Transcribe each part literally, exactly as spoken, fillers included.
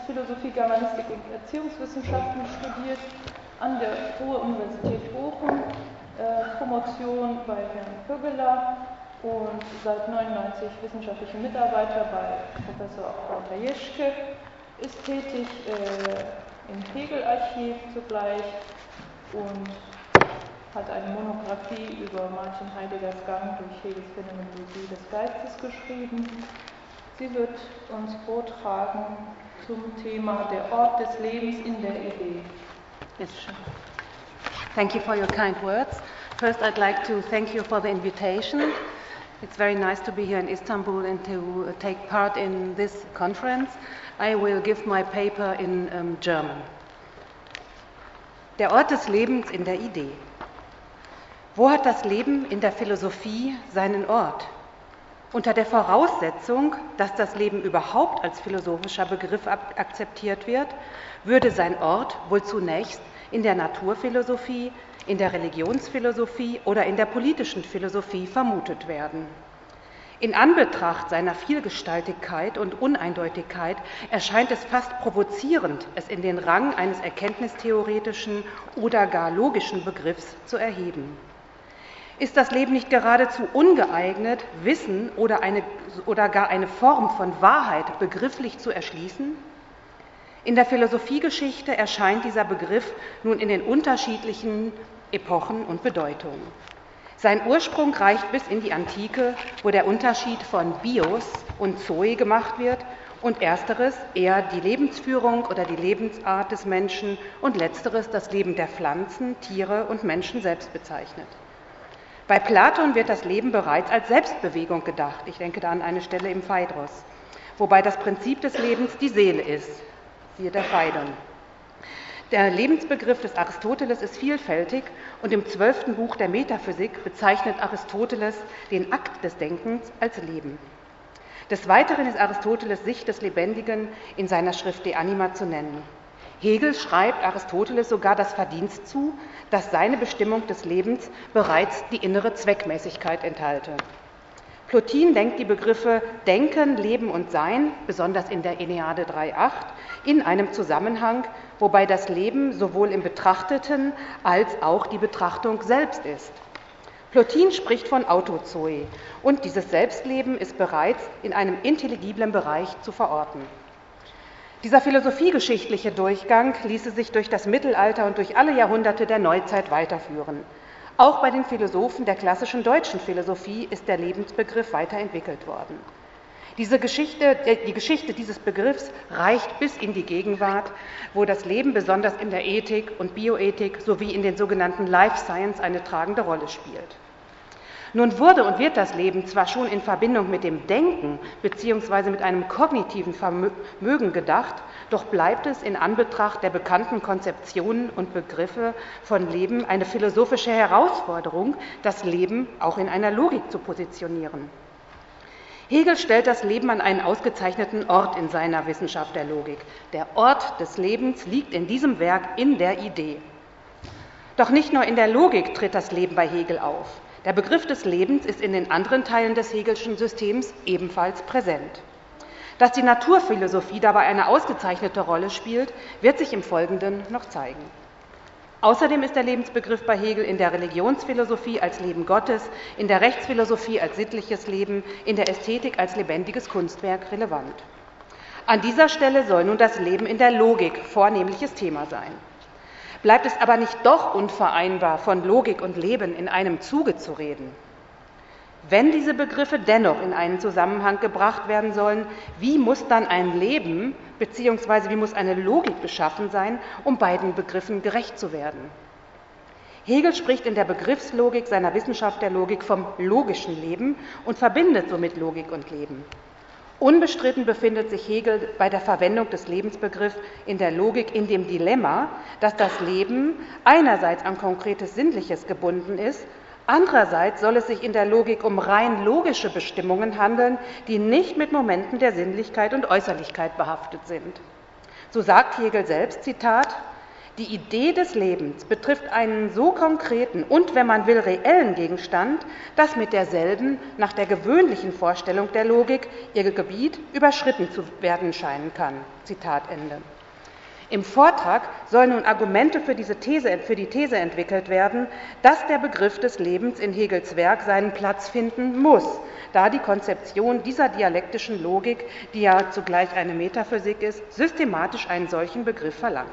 Philosophie, Germanistik und Erziehungswissenschaften studiert an der Ruhr-Universität Bochum, äh, Promotion bei Herrn Köggeler und seit neunundneunzig wissenschaftliche Mitarbeiter bei Professor Walter Jeschke, ist tätig äh, im Hegel-Archiv zugleich und hat eine Monographie über Martin Heideggers Gang durch Hegels Phänomenologie des Geistes geschrieben. Sie wird uns vortragen zum Thema der Ort des Lebens in der Idee. Yes. Thank you for your kind words. First, I'd like to thank you for the invitation. It's very nice to be here in Istanbul and to take part in this conference. I will give my paper in um, German. Der Ort des Lebens in der Idee. Wo hat das Leben in der Philosophie seinen Ort? Unter der Voraussetzung, dass das Leben überhaupt als philosophischer Begriff akzeptiert wird, würde sein Ort wohl zunächst in der Naturphilosophie, in der Religionsphilosophie oder in der politischen Philosophie vermutet werden. In Anbetracht seiner Vielgestaltigkeit und Uneindeutigkeit erscheint es fast provozierend, es in den Rang eines erkenntnistheoretischen oder gar logischen Begriffs zu erheben. Ist das Leben nicht geradezu ungeeignet, Wissen oder, eine, oder gar eine Form von Wahrheit begrifflich zu erschließen? In der Philosophiegeschichte erscheint dieser Begriff nun in den unterschiedlichen Epochen und Bedeutungen. Sein Ursprung reicht bis in die Antike, wo der Unterschied von Bios und Zoe gemacht wird und ersteres eher die Lebensführung oder die Lebensart des Menschen und letzteres das Leben der Pflanzen, Tiere und Menschen selbst bezeichnet. Bei Platon wird das Leben bereits als Selbstbewegung gedacht. Ich denke da an eine Stelle im Phaedros, wobei das Prinzip des Lebens die Seele ist, siehe der Phaidon. Der Lebensbegriff des Aristoteles ist vielfältig und im zwölften Buch der Metaphysik bezeichnet Aristoteles den Akt des Denkens als Leben. Des Weiteren ist Aristoteles Sicht des Lebendigen in seiner Schrift De Anima zu nennen. Hegel schreibt Aristoteles sogar das Verdienst zu, dass seine Bestimmung des Lebens bereits die innere Zweckmäßigkeit enthalte. Plotin denkt die Begriffe Denken, Leben und Sein, besonders in der Aeneade drei Komma acht, in einem Zusammenhang, wobei das Leben sowohl im Betrachteten als auch die Betrachtung selbst ist. Plotin spricht von Autozoe und dieses Selbstleben ist bereits in einem intelligiblen Bereich zu verorten. Dieser philosophiegeschichtliche Durchgang ließe sich durch das Mittelalter und durch alle Jahrhunderte der Neuzeit weiterführen. Auch bei den Philosophen der klassischen deutschen Philosophie ist der Lebensbegriff weiterentwickelt worden. Diese Geschichte, die Geschichte dieses Begriffs reicht bis in die Gegenwart, wo das Leben besonders in der Ethik und Bioethik sowie in den sogenannten Life Science eine tragende Rolle spielt. Nun wurde und wird das Leben zwar schon in Verbindung mit dem Denken bzw. mit einem kognitiven Vermögen gedacht, doch bleibt es in Anbetracht der bekannten Konzeptionen und Begriffe von Leben eine philosophische Herausforderung, das Leben auch in einer Logik zu positionieren. Hegel stellt das Leben an einen ausgezeichneten Ort in seiner Wissenschaft der Logik. Der Ort des Lebens liegt in diesem Werk in der Idee. Doch nicht nur in der Logik tritt das Leben bei Hegel auf. Der Begriff des Lebens ist in den anderen Teilen des Hegelschen Systems ebenfalls präsent. Dass die Naturphilosophie dabei eine ausgezeichnete Rolle spielt, wird sich im Folgenden noch zeigen. Außerdem ist der Lebensbegriff bei Hegel in der Religionsphilosophie als Leben Gottes, in der Rechtsphilosophie als sittliches Leben, in der Ästhetik als lebendiges Kunstwerk relevant. An dieser Stelle soll nun das Leben in der Logik vornehmliches Thema sein. Bleibt es aber nicht doch unvereinbar, von Logik und Leben in einem Zuge zu reden? Wenn diese Begriffe dennoch in einen Zusammenhang gebracht werden sollen, wie muss dann ein Leben bzw. wie muss eine Logik beschaffen sein, um beiden Begriffen gerecht zu werden? Hegel spricht in der Begriffslogik seiner Wissenschaft der Logik vom logischen Leben und verbindet somit Logik und Leben. Unbestritten befindet sich Hegel bei der Verwendung des Lebensbegriffs in der Logik in dem Dilemma, dass das Leben einerseits an konkretes Sinnliches gebunden ist, andererseits soll es sich in der Logik um rein logische Bestimmungen handeln, die nicht mit Momenten der Sinnlichkeit und Äußerlichkeit behaftet sind. So sagt Hegel selbst, Zitat, Die Idee des Lebens betrifft einen so konkreten und, wenn man will, reellen Gegenstand, dass mit derselben nach der gewöhnlichen Vorstellung der Logik ihr Gebiet überschritten zu werden scheinen kann. Zitat Ende. Im Vortrag sollen nun Argumente für, diese These, für die These entwickelt werden, dass der Begriff des Lebens in Hegels Werk seinen Platz finden muss, da die Konzeption dieser dialektischen Logik, die ja zugleich eine Metaphysik ist, systematisch einen solchen Begriff verlangt.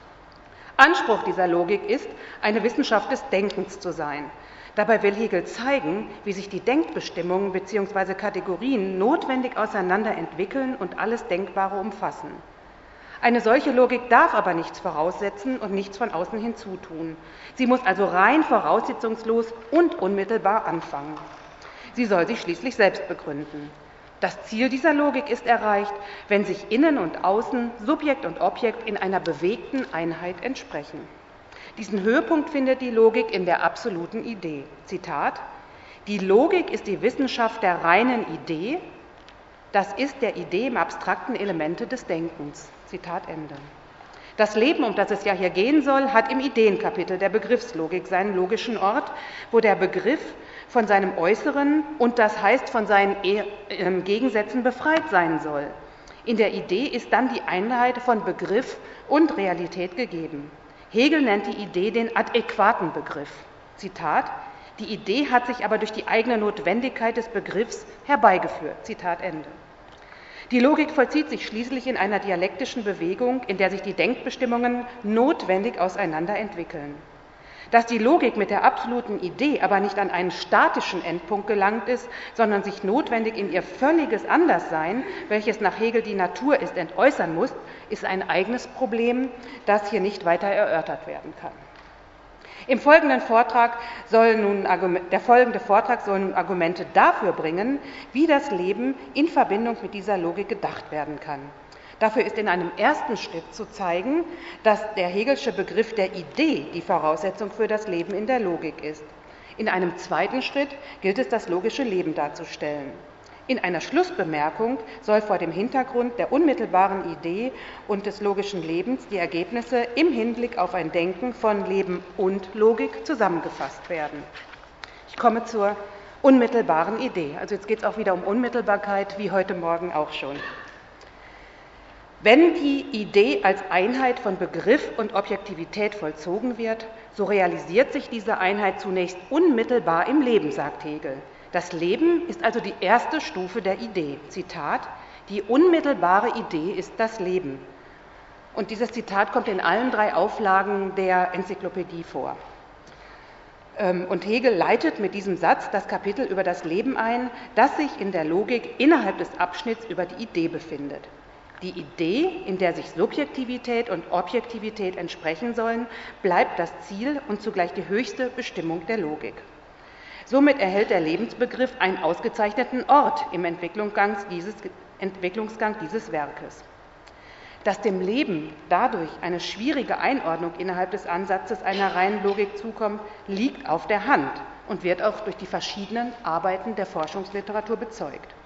Anspruch dieser Logik ist, eine Wissenschaft des Denkens zu sein. Dabei will Hegel zeigen, wie sich die Denkbestimmungen bzw. Kategorien notwendig auseinander entwickeln und alles Denkbare umfassen. Eine solche Logik darf aber nichts voraussetzen und nichts von außen hinzutun. Sie muss also rein voraussetzungslos und unmittelbar anfangen. Sie soll sich schließlich selbst begründen. Das Ziel dieser Logik ist erreicht, wenn sich Innen und Außen, Subjekt und Objekt in einer bewegten Einheit entsprechen. Diesen Höhepunkt findet die Logik in der absoluten Idee. Zitat: Die Logik ist die Wissenschaft der reinen Idee, das ist der Idee im abstrakten Elemente des Denkens. Zitat Ende. Das Leben, um das es ja hier gehen soll, hat im Ideenkapitel der Begriffslogik seinen logischen Ort, wo der Begriff von seinem Äußeren und das heißt von seinen Gegensätzen befreit sein soll. In der Idee ist dann die Einheit von Begriff und Realität gegeben. Hegel nennt die Idee den adäquaten Begriff. Zitat: Die Idee hat sich aber durch die eigene Notwendigkeit des Begriffs herbeigeführt. Zitat Ende. Die Logik vollzieht sich schließlich in einer dialektischen Bewegung, in der sich die Denkbestimmungen notwendig auseinander entwickeln. Dass die Logik mit der absoluten Idee aber nicht an einen statischen Endpunkt gelangt ist, sondern sich notwendig in ihr völliges Anderssein, welches nach Hegel die Natur ist, entäußern muss, ist ein eigenes Problem, das hier nicht weiter erörtert werden kann. Im folgenden Vortrag soll nun, der folgende Vortrag soll nun Argumente dafür bringen, wie das Leben in Verbindung mit dieser Logik gedacht werden kann. Dafür ist in einem ersten Schritt zu zeigen, dass der Hegelsche Begriff der Idee die Voraussetzung für das Leben in der Logik ist. In einem zweiten Schritt gilt es, das logische Leben darzustellen. In einer Schlussbemerkung soll vor dem Hintergrund der unmittelbaren Idee und des logischen Lebens die Ergebnisse im Hinblick auf ein Denken von Leben und Logik zusammengefasst werden. Ich komme zur unmittelbaren Idee. Also jetzt geht es auch wieder um Unmittelbarkeit, wie heute Morgen auch schon. Wenn die Idee als Einheit von Begriff und Objektivität vollzogen wird, so realisiert sich diese Einheit zunächst unmittelbar im Leben, sagt Hegel. Das Leben ist also die erste Stufe der Idee. Zitat: Die unmittelbare Idee ist das Leben. Und dieses Zitat kommt in allen drei Auflagen der Enzyklopädie vor. Und Hegel leitet mit diesem Satz das Kapitel über das Leben ein, das sich in der Logik innerhalb des Abschnitts über die Idee befindet. Die Idee, in der sich Subjektivität und Objektivität entsprechen sollen, bleibt das Ziel und zugleich die höchste Bestimmung der Logik. Somit erhält der Lebensbegriff einen ausgezeichneten Ort im Entwicklungsgang dieses, Entwicklungsgang dieses Werkes. Dass dem Leben dadurch eine schwierige Einordnung innerhalb des Ansatzes einer reinen Logik zukommt, liegt auf der Hand und wird auch durch die verschiedenen Arbeiten der Forschungsliteratur bezeugt.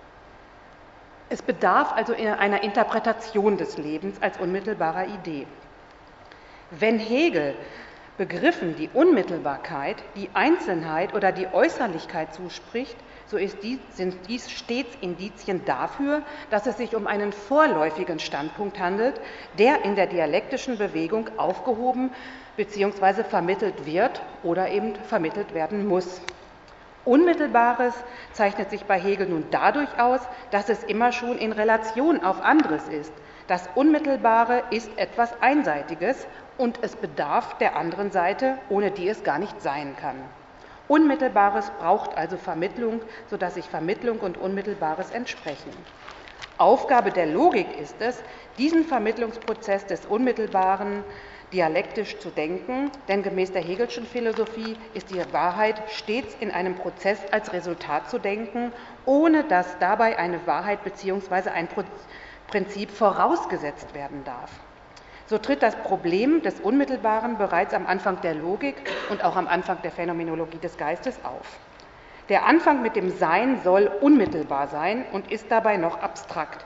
Es bedarf also einer Interpretation des Lebens als unmittelbarer Idee. Wenn Hegel Begriffen die Unmittelbarkeit, die Einzelnheit oder die Äußerlichkeit zuspricht, so ist dies, sind dies stets Indizien dafür, dass es sich um einen vorläufigen Standpunkt handelt, der in der dialektischen Bewegung aufgehoben bzw. vermittelt wird oder eben vermittelt werden muss. Unmittelbares zeichnet sich bei Hegel nun dadurch aus, dass es immer schon in Relation auf anderes ist. Das Unmittelbare ist etwas Einseitiges und es bedarf der anderen Seite, ohne die es gar nicht sein kann. Unmittelbares braucht also Vermittlung, sodass sich Vermittlung und Unmittelbares entsprechen. Aufgabe der Logik ist es, diesen Vermittlungsprozess des Unmittelbaren dialektisch zu denken, denn gemäß der Hegelschen Philosophie ist die Wahrheit stets in einem Prozess als Resultat zu denken, ohne dass dabei eine Wahrheit bzw. ein Prinzip vorausgesetzt werden darf. So tritt das Problem des Unmittelbaren bereits am Anfang der Logik und auch am Anfang der Phänomenologie des Geistes auf. Der Anfang mit dem Sein soll unmittelbar sein und ist dabei noch abstrakt.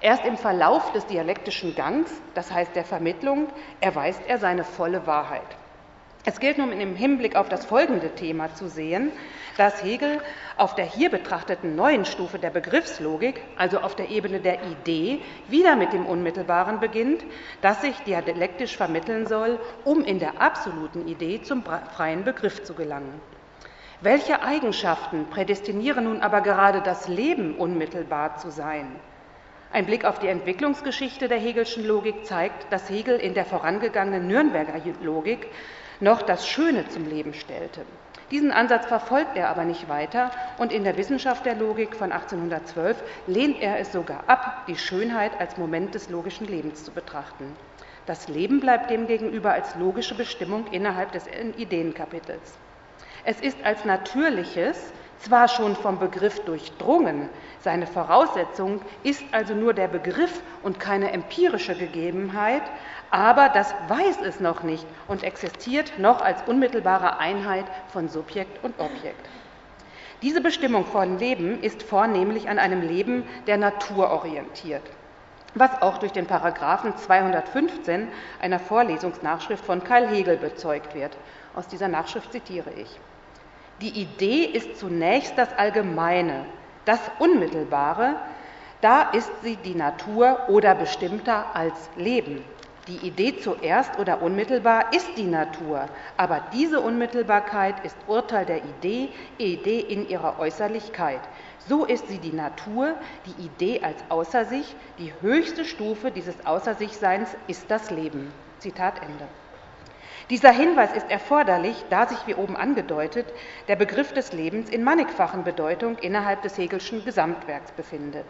Erst im Verlauf des dialektischen Gangs, das heißt der Vermittlung, erweist er seine volle Wahrheit. Es gilt nun im Hinblick auf das folgende Thema zu sehen, dass Hegel auf der hier betrachteten neuen Stufe der Begriffslogik, also auf der Ebene der Idee, wieder mit dem Unmittelbaren beginnt, das sich dialektisch vermitteln soll, um in der absoluten Idee zum freien Begriff zu gelangen. Welche Eigenschaften prädestinieren nun aber gerade das Leben, unmittelbar zu sein? Ein Blick auf die Entwicklungsgeschichte der Hegelschen Logik zeigt, dass Hegel in der vorangegangenen Nürnberger Logik noch das Schöne zum Leben stellte. Diesen Ansatz verfolgt er aber nicht weiter und in der Wissenschaft der Logik von achtzehnhundertzwölf lehnt er es sogar ab, die Schönheit als Moment des logischen Lebens zu betrachten. Das Leben bleibt demgegenüber als logische Bestimmung innerhalb des Ideenkapitels. Es ist als Natürliches, zwar schon vom Begriff durchdrungen, seine Voraussetzung ist also nur der Begriff und keine empirische Gegebenheit, aber das weiß es noch nicht und existiert noch als unmittelbare Einheit von Subjekt und Objekt. Diese Bestimmung von Leben ist vornehmlich an einem Leben der Natur orientiert, was auch durch den Paragraphen zweihundertfünfzehn einer Vorlesungsnachschrift von Karl Hegel bezeugt wird. Aus dieser Nachschrift zitiere ich: Die Idee ist zunächst das Allgemeine, das Unmittelbare, da ist sie die Natur oder bestimmter als Leben. Die Idee zuerst oder unmittelbar ist die Natur, aber diese Unmittelbarkeit ist Urteil der Idee, Idee in ihrer Äußerlichkeit. So ist sie die Natur, die Idee als außer sich, die höchste Stufe dieses Außer-sich-Seins ist das Leben. Zitat Ende. Dieser Hinweis ist erforderlich, da sich, wie oben angedeutet, der Begriff des Lebens in mannigfachen Bedeutung innerhalb des Hegelschen Gesamtwerks befindet.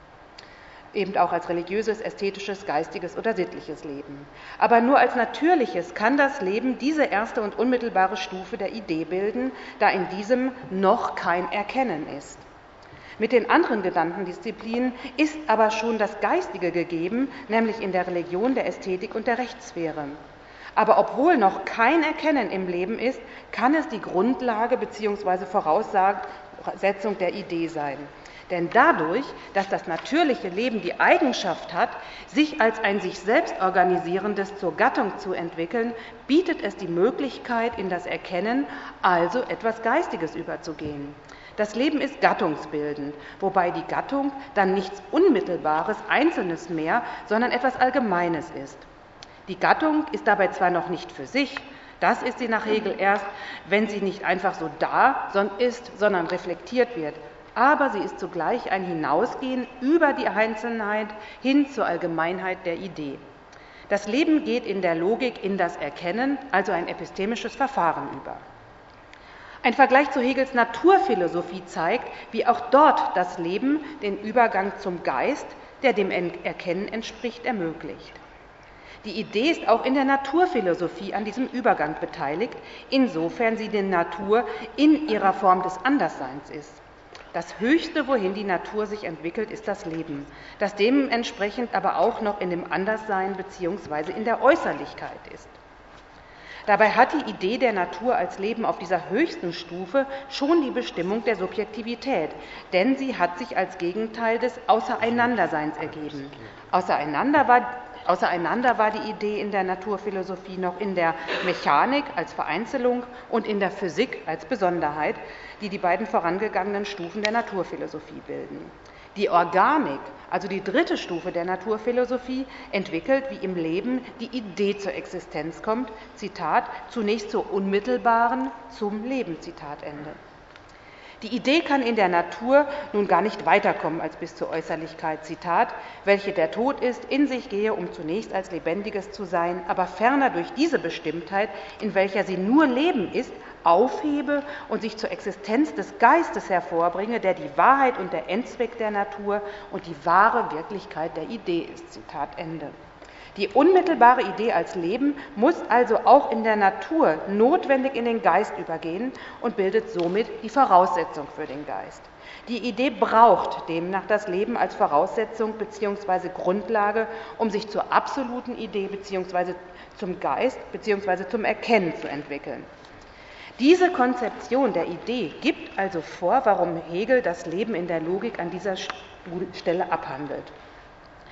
Eben auch als religiöses, ästhetisches, geistiges oder sittliches Leben. Aber nur als natürliches kann das Leben diese erste und unmittelbare Stufe der Idee bilden, da in diesem noch kein Erkennen ist. Mit den anderen genannten Disziplinen ist aber schon das Geistige gegeben, nämlich in der Religion, der Ästhetik und der Rechtssphäre. Aber obwohl noch kein Erkennen im Leben ist, kann es die Grundlage bzw. Voraussetzung der Idee sein. Denn dadurch, dass das natürliche Leben die Eigenschaft hat, sich als ein sich selbst organisierendes zur Gattung zu entwickeln, bietet es die Möglichkeit, in das Erkennen, also etwas Geistiges überzugehen. Das Leben ist gattungsbildend, wobei die Gattung dann nichts Unmittelbares, Einzelnes mehr, sondern etwas Allgemeines ist. Die Gattung ist dabei zwar noch nicht für sich, das ist sie nach Hegel erst, wenn sie nicht einfach so da ist, sondern reflektiert wird, aber sie ist zugleich ein Hinausgehen über die Einzelheit hin zur Allgemeinheit der Idee. Das Leben geht in der Logik in das Erkennen, also ein epistemisches Verfahren über. Ein Vergleich zu Hegels Naturphilosophie zeigt, wie auch dort das Leben den Übergang zum Geist, der dem Erkennen entspricht, ermöglicht. Die Idee ist auch in der Naturphilosophie an diesem Übergang beteiligt, insofern sie die Natur in ihrer Form des Andersseins ist. Das Höchste, wohin die Natur sich entwickelt, ist das Leben, das dementsprechend aber auch noch in dem Anderssein bzw. in der Äußerlichkeit ist. Dabei hat die Idee der Natur als Leben auf dieser höchsten Stufe schon die Bestimmung der Subjektivität, denn sie hat sich als Gegenteil des Außereinanderseins ergeben. Außereinander war Außereinander war die Idee in der Naturphilosophie noch in der Mechanik als Vereinzelung und in der Physik als Besonderheit, die die beiden vorangegangenen Stufen der Naturphilosophie bilden. Die Organik, also die dritte Stufe der Naturphilosophie, entwickelt, wie im Leben die Idee zur Existenz kommt, Zitat, zunächst zur unmittelbaren, zum Leben, Zitat Ende. Die Idee kann in der Natur nun gar nicht weiterkommen als bis zur Äußerlichkeit, Zitat, welche der Tod ist, in sich gehe, um zunächst als Lebendiges zu sein, aber ferner durch diese Bestimmtheit, in welcher sie nur Leben ist, aufhebe und sich zur Existenz des Geistes hervorbringe, der die Wahrheit und der Endzweck der Natur und die wahre Wirklichkeit der Idee ist, Zitat Ende. Die unmittelbare Idee als Leben muss also auch in der Natur notwendig in den Geist übergehen und bildet somit die Voraussetzung für den Geist. Die Idee braucht demnach das Leben als Voraussetzung bzw. Grundlage, um sich zur absoluten Idee bzw. zum Geist bzw. zum Erkennen zu entwickeln. Diese Konzeption der Idee gibt also vor, warum Hegel das Leben in der Logik an dieser Stelle abhandelt.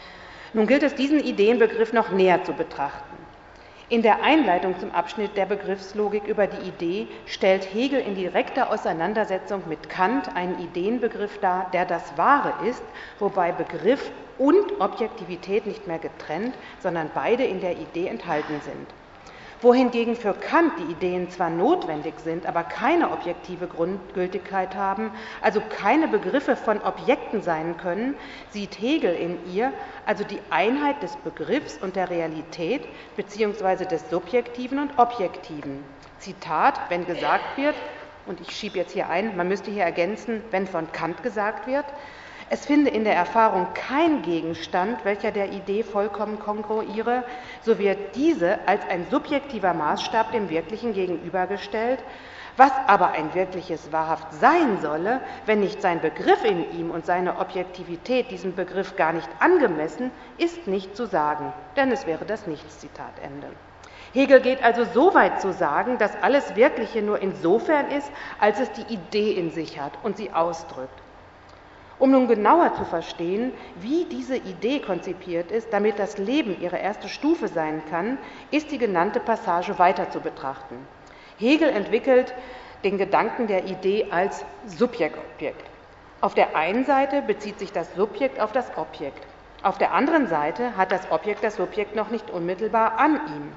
Nun gilt es, diesen Ideenbegriff noch näher zu betrachten. In der Einleitung zum Abschnitt der Begriffslogik über die Idee stellt Hegel in direkter Auseinandersetzung mit Kant einen Ideenbegriff dar, der das Wahre ist, wobei Begriff und Objektivität nicht mehr getrennt, sondern beide in der Idee enthalten sind. Wohingegen für Kant die Ideen zwar notwendig sind, aber keine objektive Grundgültigkeit haben, also keine Begriffe von Objekten sein können, sieht Hegel in ihr also die Einheit des Begriffs und der Realität beziehungsweise des Subjektiven und Objektiven. Zitat, wenn gesagt wird, und ich schiebe jetzt hier ein, man müsste hier ergänzen, wenn von Kant gesagt wird, es finde in der Erfahrung kein Gegenstand, welcher der Idee vollkommen kongruiere, so wird diese als ein subjektiver Maßstab dem Wirklichen gegenübergestellt, was aber ein wirkliches wahrhaft sein solle, wenn nicht sein Begriff in ihm und seine Objektivität diesem Begriff gar nicht angemessen, ist nicht zu sagen, denn es wäre das Nichts, Zitat Ende. Hegel geht also so weit zu sagen, dass alles Wirkliche nur insofern ist, als es die Idee in sich hat und sie ausdrückt. Um nun genauer zu verstehen, wie diese Idee konzipiert ist, damit das Leben ihre erste Stufe sein kann, ist die genannte Passage weiter zu betrachten. Hegel entwickelt den Gedanken der Idee als Subjekt-Objekt. Auf der einen Seite bezieht sich das Subjekt auf das Objekt. Auf der anderen Seite hat das Objekt das Subjekt noch nicht unmittelbar an ihm.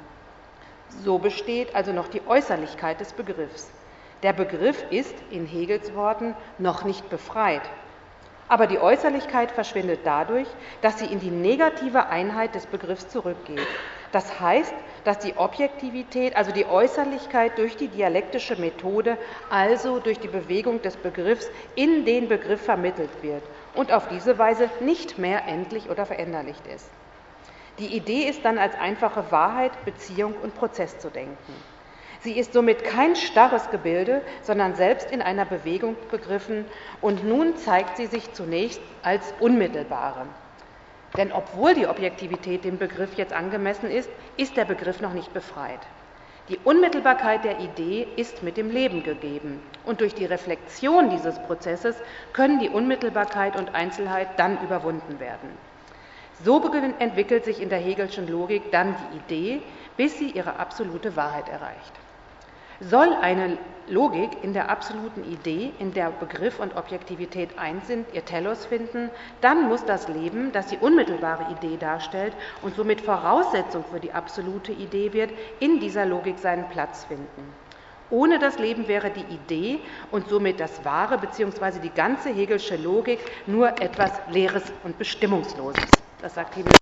So besteht also noch die Äußerlichkeit des Begriffs. Der Begriff ist, in Hegels Worten, noch nicht befreit. Aber die Äußerlichkeit verschwindet dadurch, dass sie in die negative Einheit des Begriffs zurückgeht. Das heißt, dass die Objektivität, also die Äußerlichkeit durch die dialektische Methode, also durch die Bewegung des Begriffs in den Begriff vermittelt wird und auf diese Weise nicht mehr endlich oder veränderlicht ist. Die Idee ist dann als einfache Wahrheit, Beziehung und Prozess zu denken. Sie ist somit kein starres Gebilde, sondern selbst in einer Bewegung begriffen und nun zeigt sie sich zunächst als unmittelbare. Denn obwohl die Objektivität dem Begriff jetzt angemessen ist, ist der Begriff noch nicht befreit. Die Unmittelbarkeit der Idee ist mit dem Leben gegeben und durch die Reflexion dieses Prozesses können die Unmittelbarkeit und Einzelheit dann überwunden werden. So entwickelt sich in der Hegelschen Logik dann die Idee, bis sie ihre absolute Wahrheit erreicht. Soll eine Logik in der absoluten Idee, in der Begriff und Objektivität eins sind, ihr Telos finden, dann muss das Leben, das die unmittelbare Idee darstellt und somit Voraussetzung für die absolute Idee wird, in dieser Logik seinen Platz finden. Ohne das Leben wäre die Idee und somit das Wahre bzw. die ganze Hegelsche Logik nur etwas Leeres und Bestimmungsloses. Das sagt Hegel.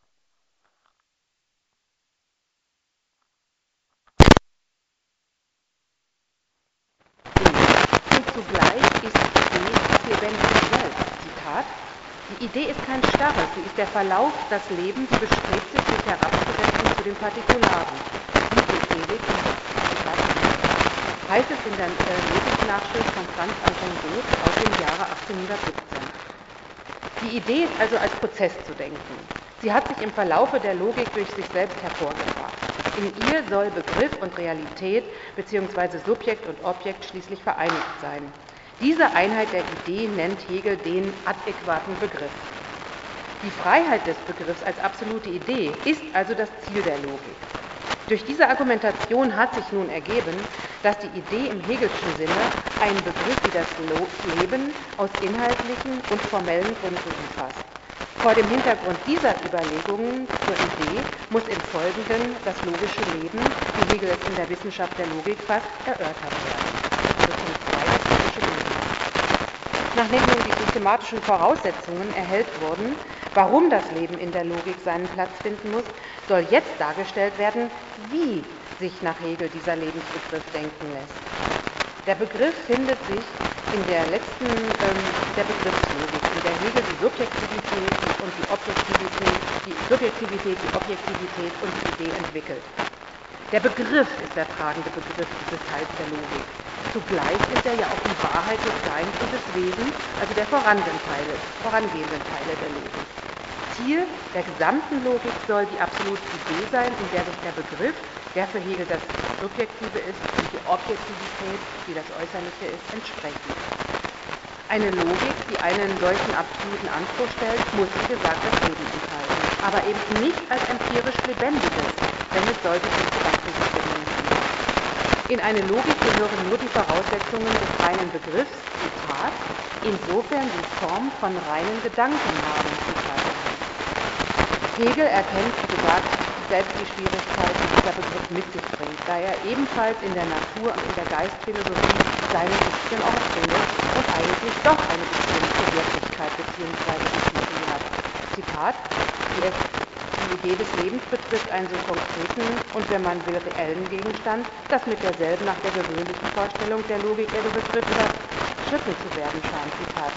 Zugleich ist die Idee das Lebendige selbst. Zitat, die Idee ist kein Starres, sie ist der Verlauf, das Leben, sie bestrebt sich, sich herabzusetzen zu den Partikularen. Wie Hegel, Zitat, heißt es in der äh, Logiknachschrift von Franz Anton Roth aus dem Jahre achtzehnhundertsiebzehn. Die Idee ist also als Prozess zu denken. Sie hat sich im Verlaufe der Logik durch sich selbst hervorgebracht. In ihr soll Begriff und Realität bzw. Subjekt und Objekt schließlich vereinigt sein. Diese Einheit der Idee nennt Hegel den adäquaten Begriff. Die Freiheit des Begriffs als absolute Idee ist also das Ziel der Logik. Durch diese Argumentation hat sich nun ergeben, dass die Idee im Hegelschen Sinne einen Begriff wie das Leben aus inhaltlichen und formellen Gründen umfasst. Vor dem Hintergrund dieser Überlegungen zur Idee muss im Folgenden das logische Leben, wie Hegel es in der Wissenschaft der Logik fasst, erörtert werden. Also Punkt zwei, das logische Leben. Nachdem nun die systematischen Voraussetzungen erhellt wurden, warum das Leben in der Logik seinen Platz finden muss, soll jetzt dargestellt werden, wie sich nach Hegel dieser Lebensbegriff denken lässt. Der Begriff findet sich in der letzten ähm, der Begriffslogik, in der Hegel die Subjektivität und die Objektivität, die Subjektivität, die Objektivität und die Idee entwickelt. Der Begriff ist der tragende Begriff dieses Teils der Logik. Zugleich ist er ja auch die Wahrheit des Seins und des Wesens, also der vorangehenden Teile, vorangehenden Teile der Logik. Ziel der gesamten Logik soll die absolute Idee sein, in der sich der Begriff, der für Hegel das Subjektive ist, und die Objektivität, die das Äußerliche ist, entsprechen. Eine Logik, die einen solchen absoluten Anspruch stellt, muss, wie gesagt, das Leben enthalten. aber eben nicht als empirisch Lebendiges, wenn es solche Betrachtungsbedingungen gibt. In eine Logik gehören nur die Voraussetzungen des reinen Begriffs, Zitat, insofern sie Form von reinen Gedanken haben, Zitat. Hegel erkennt, wie gesagt, selbst die Schwierigkeit, die dieser Begriff mit sich bringt, da er ebenfalls in der Natur- und in der Geistphilosophie seine richtigen Ort findet und eigentlich doch eine Beziehung zur Wirklichkeit bzw. Utopie hat. Zitat, die es die Idee des Lebens betrifft einen so konkreten und, wenn man will, reellen Gegenstand, dass mit derselben nach der gewöhnlichen Vorstellung der Logik der Begriffe verschritten zu werden scheint. Zitat.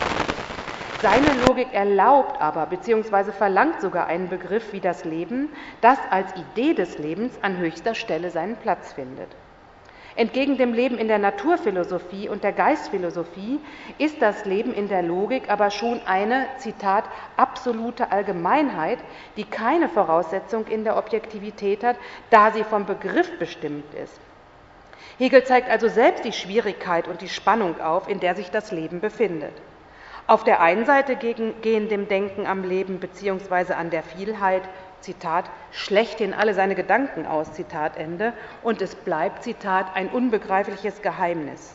Seine Logik erlaubt aber bzw. verlangt sogar einen Begriff wie das Leben, das als Idee des Lebens an höchster Stelle seinen Platz findet. Entgegen dem Leben in der Naturphilosophie und der Geistphilosophie ist das Leben in der Logik aber schon eine, Zitat, absolute Allgemeinheit, die keine Voraussetzung in der Objektivität hat, da sie vom Begriff bestimmt ist. Hegel zeigt also selbst die Schwierigkeit und die Spannung auf, in der sich das Leben befindet. Auf der einen Seite gehen dem Denken am Leben bzw. an der Vielheit, Zitat, schlechthin alle seine Gedanken aus, Zitat Ende, und es bleibt, Zitat, ein unbegreifliches Geheimnis.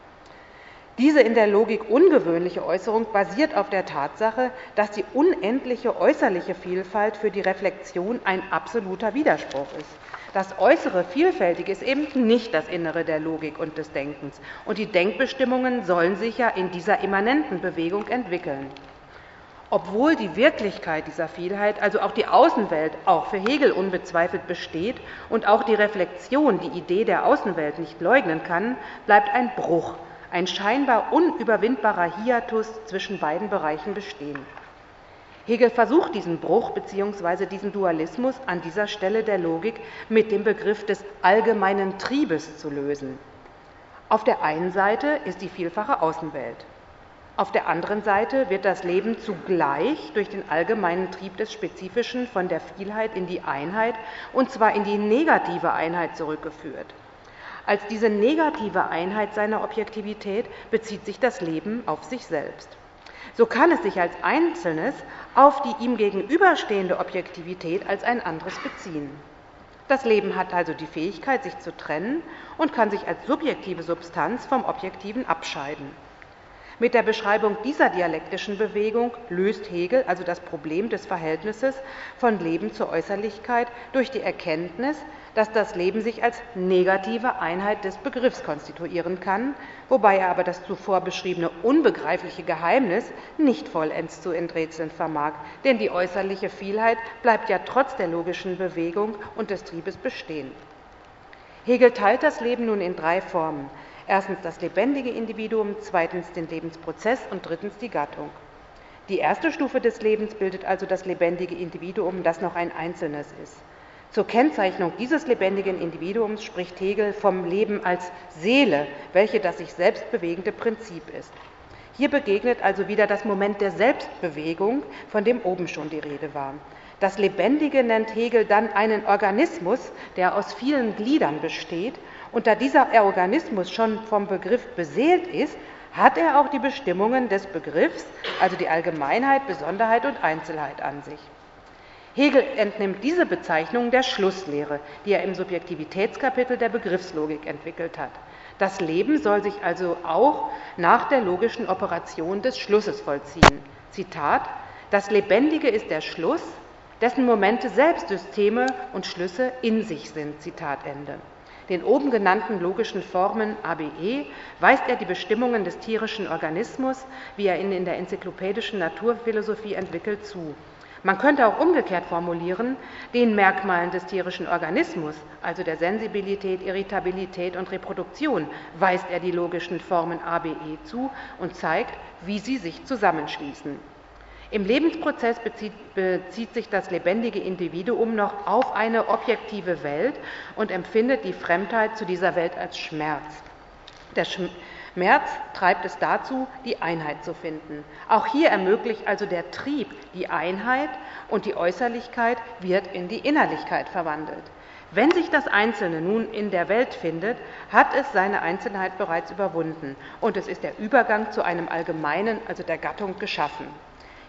Diese in der Logik ungewöhnliche Äußerung basiert auf der Tatsache, dass die unendliche äußerliche Vielfalt für die Reflexion ein absoluter Widerspruch ist. Das äußere Vielfältige ist eben nicht das Innere der Logik und des Denkens, und die Denkbestimmungen sollen sich ja in dieser immanenten Bewegung entwickeln. Obwohl die Wirklichkeit dieser Vielheit, also auch die Außenwelt, auch für Hegel unbezweifelt besteht und auch die Reflexion die Idee der Außenwelt nicht leugnen kann, bleibt ein Bruch, ein scheinbar unüberwindbarer Hiatus zwischen beiden Bereichen bestehen. Hegel versucht diesen Bruch bzw. diesen Dualismus an dieser Stelle der Logik mit dem Begriff des allgemeinen Triebes zu lösen. Auf der einen Seite ist die vielfache Außenwelt. Auf der anderen Seite wird das Leben zugleich durch den allgemeinen Trieb des Spezifischen von der Vielheit in die Einheit, und zwar in die negative Einheit zurückgeführt. Als diese negative Einheit seiner Objektivität bezieht sich das Leben auf sich selbst. So kann es sich als Einzelnes auf die ihm gegenüberstehende Objektivität als ein anderes beziehen. Das Leben hat also die Fähigkeit, sich zu trennen und kann sich als subjektive Substanz vom Objektiven abscheiden. Mit der Beschreibung dieser dialektischen Bewegung löst Hegel also das Problem des Verhältnisses von Leben zur Äußerlichkeit durch die Erkenntnis, dass das Leben sich als negative Einheit des Begriffs konstituieren kann, wobei er aber das zuvor beschriebene unbegreifliche Geheimnis nicht vollends zu enträtseln vermag, denn die äußerliche Vielheit bleibt ja trotz der logischen Bewegung und des Triebes bestehen. Hegel teilt das Leben nun in drei Formen. Erstens das lebendige Individuum, zweitens den Lebensprozess und drittens die Gattung. Die erste Stufe des Lebens bildet also das lebendige Individuum, das noch ein Einzelnes ist. Zur Kennzeichnung dieses lebendigen Individuums spricht Hegel vom Leben als Seele, welche das sich selbst bewegende Prinzip ist. Hier begegnet also wieder das Moment der Selbstbewegung, von dem oben schon die Rede war. Das Lebendige nennt Hegel dann einen Organismus, der aus vielen Gliedern besteht, und da dieser Organismus schon vom Begriff beseelt ist, hat er auch die Bestimmungen des Begriffs, also die Allgemeinheit, Besonderheit und Einzelheit an sich. Hegel entnimmt diese Bezeichnung der Schlusslehre, die er im Subjektivitätskapitel der Begriffslogik entwickelt hat. Das Leben soll sich also auch nach der logischen Operation des Schlusses vollziehen. Zitat: Das Lebendige ist der Schluss, dessen Momente selbst Systeme und Schlüsse in sich sind. Zitat Ende. Den oben genannten logischen Formen A B E weist er die Bestimmungen des tierischen Organismus, wie er ihn in der enzyklopädischen Naturphilosophie entwickelt, zu. Man könnte auch umgekehrt formulieren, den Merkmalen des tierischen Organismus, also der Sensibilität, Irritabilität und Reproduktion, weist er die logischen Formen A B E zu und zeigt, wie sie sich zusammenschließen. Im Lebensprozess bezieht, bezieht sich das lebendige Individuum noch auf eine objektive Welt und empfindet die Fremdheit zu dieser Welt als Schmerz. Der Schmerz treibt es dazu, die Einheit zu finden. Auch hier ermöglicht also der Trieb die Einheit, und die Äußerlichkeit wird in die Innerlichkeit verwandelt. Wenn sich das Einzelne nun in der Welt findet, hat es seine Einzelheit bereits überwunden und es ist der Übergang zu einem Allgemeinen, also der Gattung, geschaffen.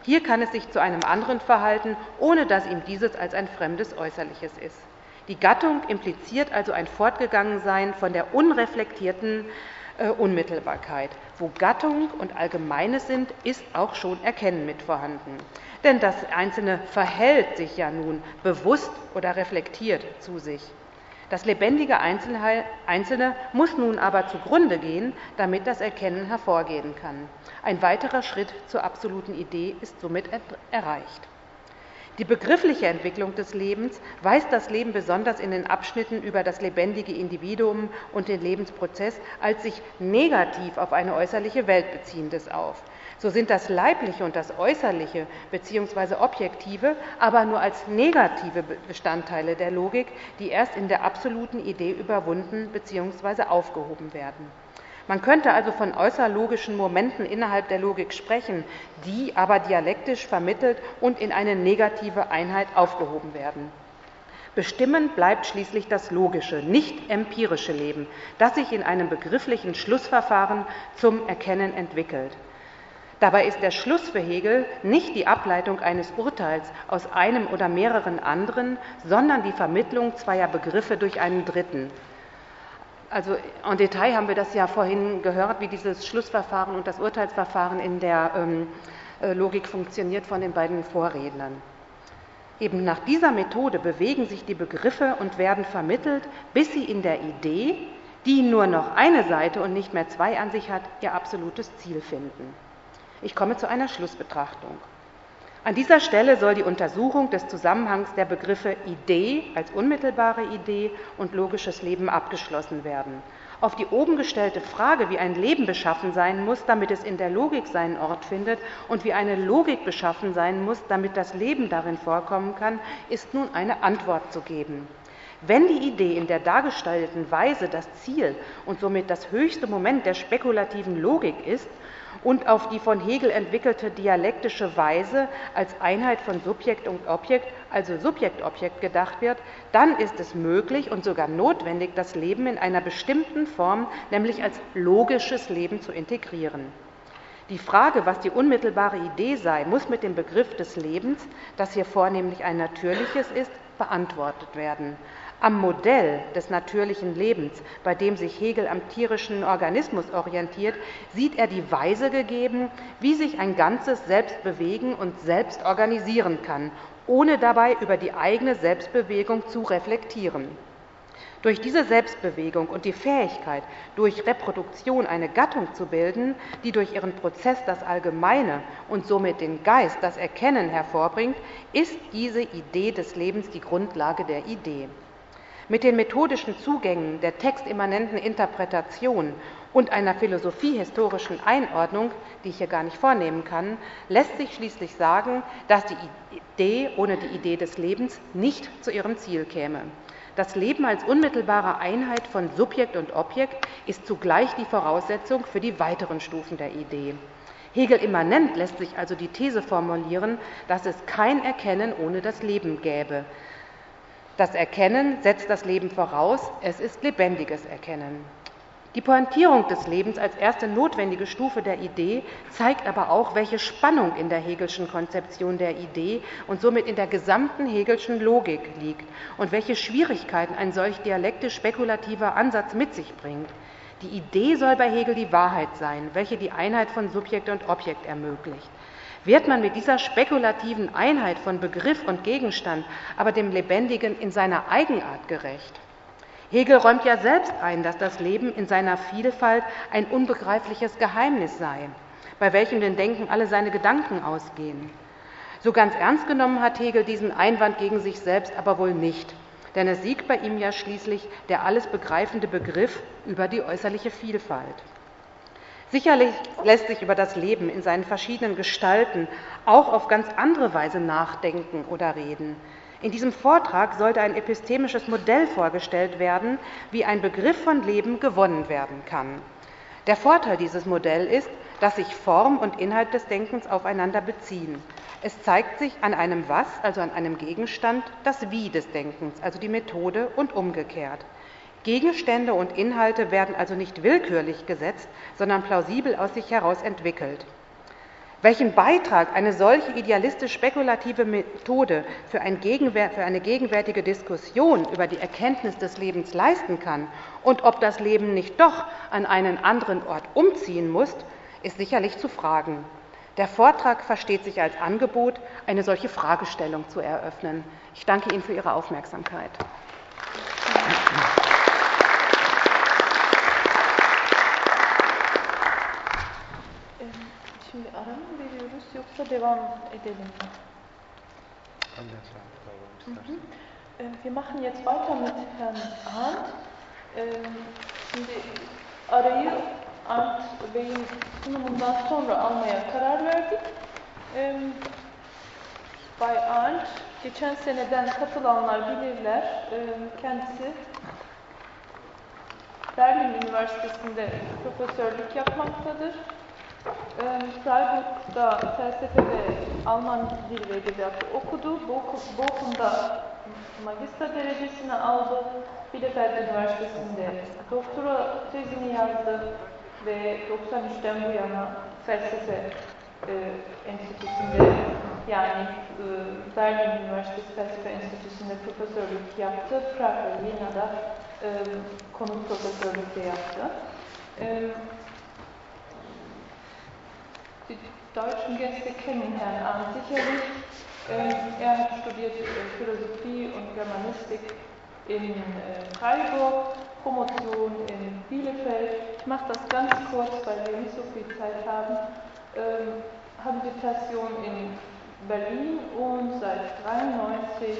Hier kann es sich zu einem anderen verhalten, ohne dass ihm dieses als ein fremdes Äußerliches ist. Die Gattung impliziert also ein Fortgegangensein von der unreflektierten äh, Unmittelbarkeit. Wo Gattung und Allgemeines sind, ist auch schon Erkennen mit vorhanden. Denn das Einzelne verhält sich ja nun bewusst oder reflektiert zu sich. Das lebendige Einzelne muss nun aber zugrunde gehen, damit das Erkennen hervorgehen kann. Ein weiterer Schritt zur absoluten Idee ist somit erreicht. Die begriffliche Entwicklung des Lebens weist das Leben besonders in den Abschnitten über das lebendige Individuum und den Lebensprozess als sich negativ auf eine äußerliche Welt beziehendes auf. So sind das Leibliche und das Äußerliche bzw. Objektive aber nur als negative Bestandteile der Logik, die erst in der absoluten Idee überwunden bzw. aufgehoben werden. Man könnte also von äußerlogischen Momenten innerhalb der Logik sprechen, die aber dialektisch vermittelt und in eine negative Einheit aufgehoben werden. Bestimmend bleibt schließlich das logische, nicht empirische Leben, das sich in einem begrifflichen Schlussverfahren zum Erkennen entwickelt. Dabei ist der Schluss für Hegel nicht die Ableitung eines Urteils aus einem oder mehreren anderen, sondern die Vermittlung zweier Begriffe durch einen dritten. Also en Detail haben wir das ja vorhin gehört, wie dieses Schlussverfahren und das Urteilsverfahren in der ähm, Logik funktioniert von den beiden Vorrednern. Eben nach dieser Methode bewegen sich die Begriffe und werden vermittelt, bis sie in der Idee, die nur noch eine Seite und nicht mehr zwei an sich hat, ihr absolutes Ziel finden. Ich komme zu einer Schlussbetrachtung. An dieser Stelle soll die Untersuchung des Zusammenhangs der Begriffe Idee als unmittelbare Idee und logisches Leben abgeschlossen werden. Auf die oben gestellte Frage, wie ein Leben beschaffen sein muss, damit es in der Logik seinen Ort findet, und wie eine Logik beschaffen sein muss, damit das Leben darin vorkommen kann, ist nun eine Antwort zu geben. Wenn die Idee in der dargestellten Weise das Ziel und somit das höchste Moment der spekulativen Logik ist, und auf die von Hegel entwickelte dialektische Weise als Einheit von Subjekt und Objekt, also Subjekt-Objekt gedacht wird, dann ist es möglich und sogar notwendig, das Leben in einer bestimmten Form, nämlich als logisches Leben, zu integrieren. Die Frage, was die unmittelbare Idee sei, muss mit dem Begriff des Lebens, das hier vornehmlich ein natürliches ist, beantwortet werden. Am Modell des natürlichen Lebens, bei dem sich Hegel am tierischen Organismus orientiert, sieht er die Weise gegeben, wie sich ein Ganzes selbst bewegen und selbst organisieren kann, ohne dabei über die eigene Selbstbewegung zu reflektieren. Durch diese Selbstbewegung und die Fähigkeit, durch Reproduktion eine Gattung zu bilden, die durch ihren Prozess das Allgemeine und somit den Geist, das Erkennen hervorbringt, ist diese Idee des Lebens die Grundlage der Idee. Mit den methodischen Zugängen der textimmanenten Interpretation und einer philosophiehistorischen Einordnung, die ich hier gar nicht vornehmen kann, lässt sich schließlich sagen, dass die Idee ohne die Idee des Lebens nicht zu ihrem Ziel käme. Das Leben als unmittelbare Einheit von Subjekt und Objekt ist zugleich die Voraussetzung für die weiteren Stufen der Idee. Hegel immanent lässt sich also die These formulieren, dass es kein Erkennen ohne das Leben gäbe. Das Erkennen setzt das Leben voraus, es ist lebendiges Erkennen. Die Pointierung des Lebens als erste notwendige Stufe der Idee zeigt aber auch, welche Spannung in der Hegelschen Konzeption der Idee und somit in der gesamten Hegelschen Logik liegt und welche Schwierigkeiten ein solch dialektisch-spekulativer Ansatz mit sich bringt. Die Idee soll bei Hegel die Wahrheit sein, welche die Einheit von Subjekt und Objekt ermöglicht. Wird man mit dieser spekulativen Einheit von Begriff und Gegenstand aber dem Lebendigen in seiner Eigenart gerecht? Hegel räumt ja selbst ein, dass das Leben in seiner Vielfalt ein unbegreifliches Geheimnis sei, bei welchem dem Denken alle seine Gedanken ausgehen. So ganz ernst genommen hat Hegel diesen Einwand gegen sich selbst aber wohl nicht, denn es siegt bei ihm ja schließlich der alles begreifende Begriff über die äußerliche Vielfalt. Sicherlich lässt sich über das Leben in seinen verschiedenen Gestalten auch auf ganz andere Weise nachdenken oder reden. In diesem Vortrag sollte ein epistemisches Modell vorgestellt werden, wie ein Begriff von Leben gewonnen werden kann. Der Vorteil dieses Modells ist, dass sich Form und Inhalt des Denkens aufeinander beziehen. Es zeigt sich an einem Was, also an einem Gegenstand, das Wie des Denkens, also die Methode, und umgekehrt. Gegenstände und Inhalte werden also nicht willkürlich gesetzt, sondern plausibel aus sich heraus entwickelt. Welchen Beitrag eine solche idealistisch-spekulative Methode für, ein Gegenwär- für eine gegenwärtige Diskussion über die Erkenntnis des Lebens leisten kann und ob das Leben nicht doch an einen anderen Ort umziehen muss, ist sicherlich zu fragen. Der Vortrag versteht sich als Angebot, eine solche Fragestellung zu eröffnen. Ich danke Ihnen für Ihre Aufmerksamkeit. Şimdi ara mı veriyoruz yoksa devam edelim mi? Mhm. Wir machen jetzt weiter mit Herrn Arndt. Şimdi arayı Arndt Bey'in sunumundan sonra almaya karar verdik. Bay Arndt, geçen seneden katılanlar bilirler, kendisi Berlin Üniversitesi'nde profesörlük yapmaktadır. Freiburg'da felsefe ve Alman dil ve edebiyatı okudu. Bochum'da magister derecesini aldı. Bielefeld Üniversitesi'nde doktora tezini yazdı ve doksan üçten bu yana felsefe e, enstitüsünde yani e, Berlin Üniversitesi Felsefe Enstitüsü'nde profesörlük yaptı. Prag ve Viyana'da e, konuk profesörlük de yaptı. E, Die deutschen Gäste kennen Herrn Arndt sicherlich. Er hat studiert Philosophie und Germanistik in Freiburg, Promotion in Bielefeld. Ich mache das ganz kurz, weil wir nicht so viel Zeit haben. Habilitation in Berlin und seit neunzehnhundertdreiundneunzig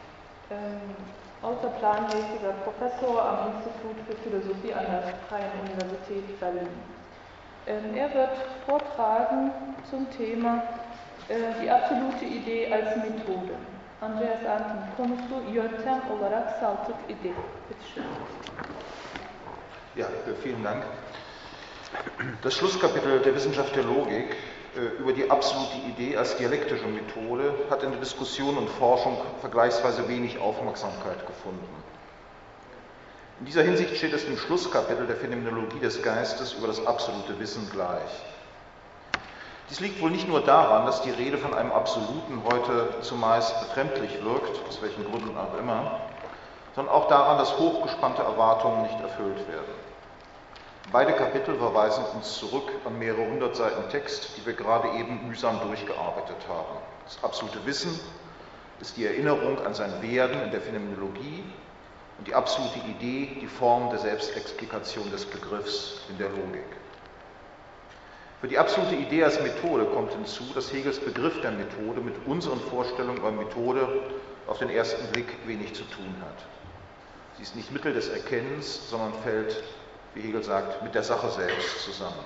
außerplanmäßiger Professor am Institut für Philosophie an der Freien Universität Berlin. Er wird vortragen zum Thema äh, die absolute Idee als Methode. Andreas Arndt'ın konusu yöntem olarak saltık ide. Bitte schön. Ja, vielen Dank. Das Schlusskapitel der Wissenschaft der Logik äh, über die absolute Idee als dialektische Methode hat in der Diskussion und Forschung vergleichsweise wenig Aufmerksamkeit gefunden. In dieser Hinsicht steht es im Schlusskapitel der Phänomenologie des Geistes über das absolute Wissen gleich. Dies liegt wohl nicht nur daran, dass die Rede von einem Absoluten heute zumeist befremdlich wirkt, aus welchen Gründen auch immer, sondern auch daran, dass hochgespannte Erwartungen nicht erfüllt werden. Beide Kapitel verweisen uns zurück an mehrere hundert Seiten Text, die wir gerade eben mühsam durchgearbeitet haben. Das absolute Wissen ist die Erinnerung an sein Werden in der Phänomenologie, und die absolute Idee, die Form der Selbstexplikation des Begriffs in der Logik. Für die absolute Idee als Methode kommt hinzu, dass Hegels Begriff der Methode mit unseren Vorstellungen über Methode auf den ersten Blick wenig zu tun hat. Sie ist nicht Mittel des Erkennens, sondern fällt, wie Hegel sagt, mit der Sache selbst zusammen.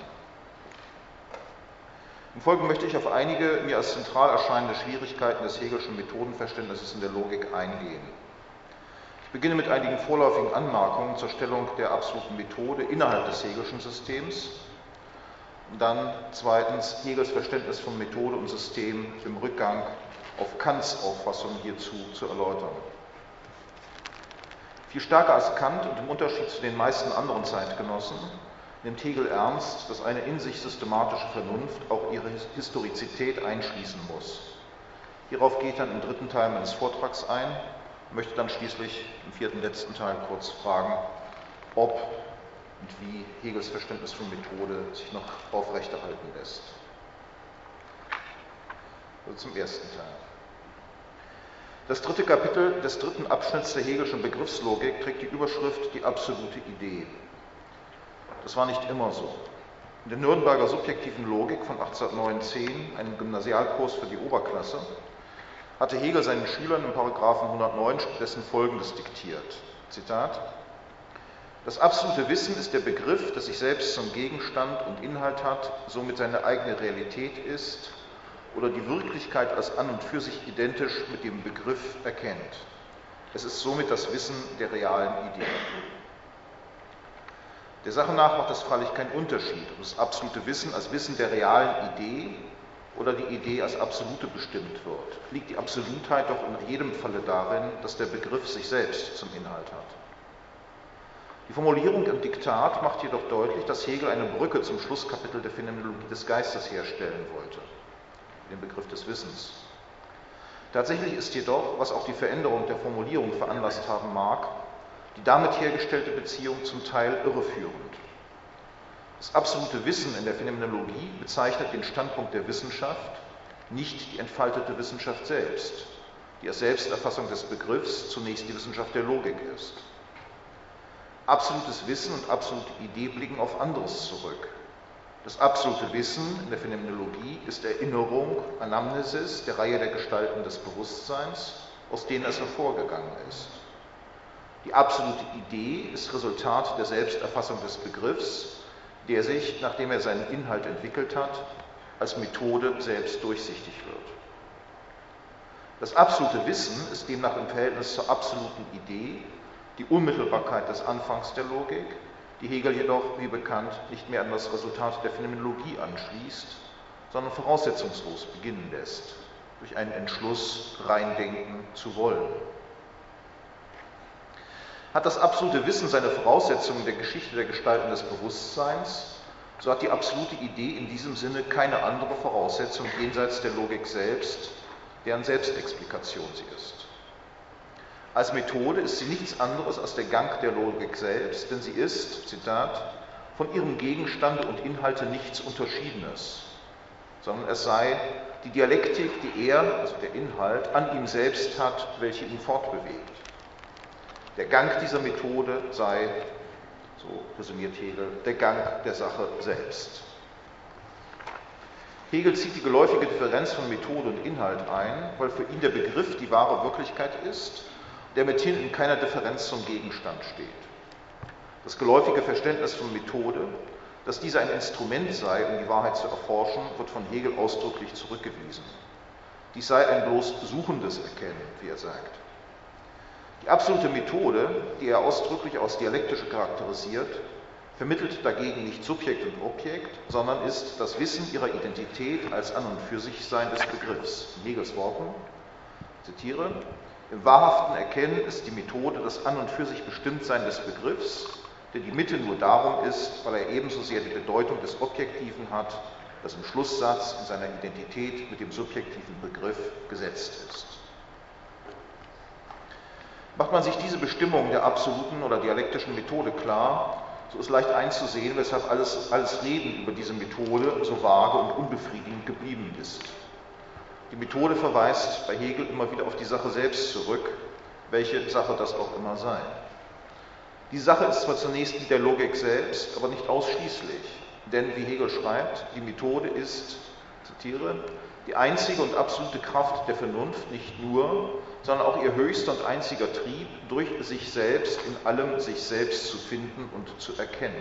Im Folgenden möchte ich auf einige mir als zentral erscheinende Schwierigkeiten des Hegelschen Methodenverständnisses in der Logik eingehen. Ich beginne mit einigen vorläufigen Anmerkungen zur Stellung der absoluten Methode innerhalb des Hegelschen Systems und dann zweitens Hegels Verständnis von Methode und System im Rückgang auf Kants Auffassung hierzu zu erläutern. Viel stärker als Kant und im Unterschied zu den meisten anderen Zeitgenossen nimmt Hegel ernst, dass eine in sich systematische Vernunft auch ihre Historizität einschließen muss. Hierauf geht er im dritten Teil meines Vortrags ein. Ich möchte dann schließlich im vierten letzten Teil kurz fragen, ob und wie Hegels Verständnis von Methode sich noch aufrechterhalten lässt. Also zum ersten Teil. Das dritte Kapitel des dritten Abschnitts der Hegelschen Begriffslogik trägt die Überschrift Die absolute Idee. Das war nicht immer so. In der Nürnberger subjektiven Logik von achtzehnhundertneun, einem Gymnasialkurs für die Oberklasse, hatte Hegel seinen Schülern im Paragraphen hundertneun stattdessen Folgendes diktiert. Zitat: Das absolute Wissen ist der Begriff, der sich selbst zum Gegenstand und Inhalt hat, somit seine eigene Realität ist oder die Wirklichkeit als an und für sich identisch mit dem Begriff erkennt. Es ist somit das Wissen der realen Idee. Der Sache nach macht es freilich keinen Unterschied, ob das absolute Wissen als Wissen der realen Idee oder die Idee als absolute bestimmt wird. Liegt die Absolutheit doch in jedem Falle darin, dass der Begriff sich selbst zum Inhalt hat. Die Formulierung im Diktat macht jedoch deutlich, dass Hegel eine Brücke zum Schlusskapitel der Phänomenologie des Geistes herstellen wollte, den Begriff des Wissens. Tatsächlich ist jedoch, was auch die Veränderung der Formulierung veranlasst haben mag, die damit hergestellte Beziehung zum Teil irreführend. Das absolute Wissen in der Phänomenologie bezeichnet den Standpunkt der Wissenschaft, nicht die entfaltete Wissenschaft selbst, die als Selbsterfassung des Begriffs zunächst die Wissenschaft der Logik ist. Absolutes Wissen und absolute Idee blicken auf anderes zurück. Das absolute Wissen in der Phänomenologie ist Erinnerung, Anamnesis der Reihe der Gestalten des Bewusstseins, aus denen es hervorgegangen ist. Die absolute Idee ist Resultat der Selbsterfassung des Begriffs, der sich, nachdem er seinen Inhalt entwickelt hat, als Methode selbst durchsichtig wird. Das absolute Wissen ist demnach im Verhältnis zur absoluten Idee die Unmittelbarkeit des Anfangs der Logik, die Hegel jedoch, wie bekannt, nicht mehr an das Resultat der Phänomenologie anschließt, sondern voraussetzungslos beginnen lässt, durch einen Entschluss reindenken zu wollen. Hat das absolute Wissen seine Voraussetzungen in der Geschichte der Gestalten des Bewusstseins, so hat die absolute Idee in diesem Sinne keine andere Voraussetzung jenseits der Logik selbst, deren Selbstexplikation sie ist. Als Methode ist sie nichts anderes als der Gang der Logik selbst, denn sie ist, Zitat, von ihrem Gegenstand und Inhalte nichts Unterschiedenes, sondern es sei die Dialektik, die er, also der Inhalt, an ihm selbst hat, welche ihn fortbewegt. Der Gang dieser Methode sei, so resümiert Hegel, der Gang der Sache selbst. Hegel zieht die geläufige Differenz von Methode und Inhalt ein, weil für ihn der Begriff die wahre Wirklichkeit ist, der mithin in keiner Differenz zum Gegenstand steht. Das geläufige Verständnis von Methode, dass diese ein Instrument sei, um die Wahrheit zu erforschen, wird von Hegel ausdrücklich zurückgewiesen. Dies sei ein bloß suchendes Erkennen, wie er sagt. Die absolute Methode, die er ausdrücklich als dialektische charakterisiert, vermittelt dagegen nicht Subjekt und Objekt, sondern ist das Wissen ihrer Identität als An- und Für-sich-Sein des Begriffs. In Hegels Worten, zitiere, im wahrhaften Erkennen ist die Methode das An- und Für-sich-Bestimmtsein des Begriffs, der die Mitte nur darum ist, weil er ebenso sehr die Bedeutung des Objektiven hat, das im Schlusssatz in seiner Identität mit dem subjektiven Begriff gesetzt ist. Macht man sich diese Bestimmung der absoluten oder dialektischen Methode klar, so ist leicht einzusehen, weshalb alles, alles Reden über diese Methode so vage und unbefriedigend geblieben ist. Die Methode verweist bei Hegel immer wieder auf die Sache selbst zurück, welche Sache das auch immer sei. Die Sache ist zwar zunächst die der Logik selbst, aber nicht ausschließlich, denn wie Hegel schreibt, die Methode ist, zitiere, die einzige und absolute Kraft der Vernunft, nicht nur, sondern auch ihr höchster und einziger Trieb, durch sich selbst in allem sich selbst zu finden und zu erkennen.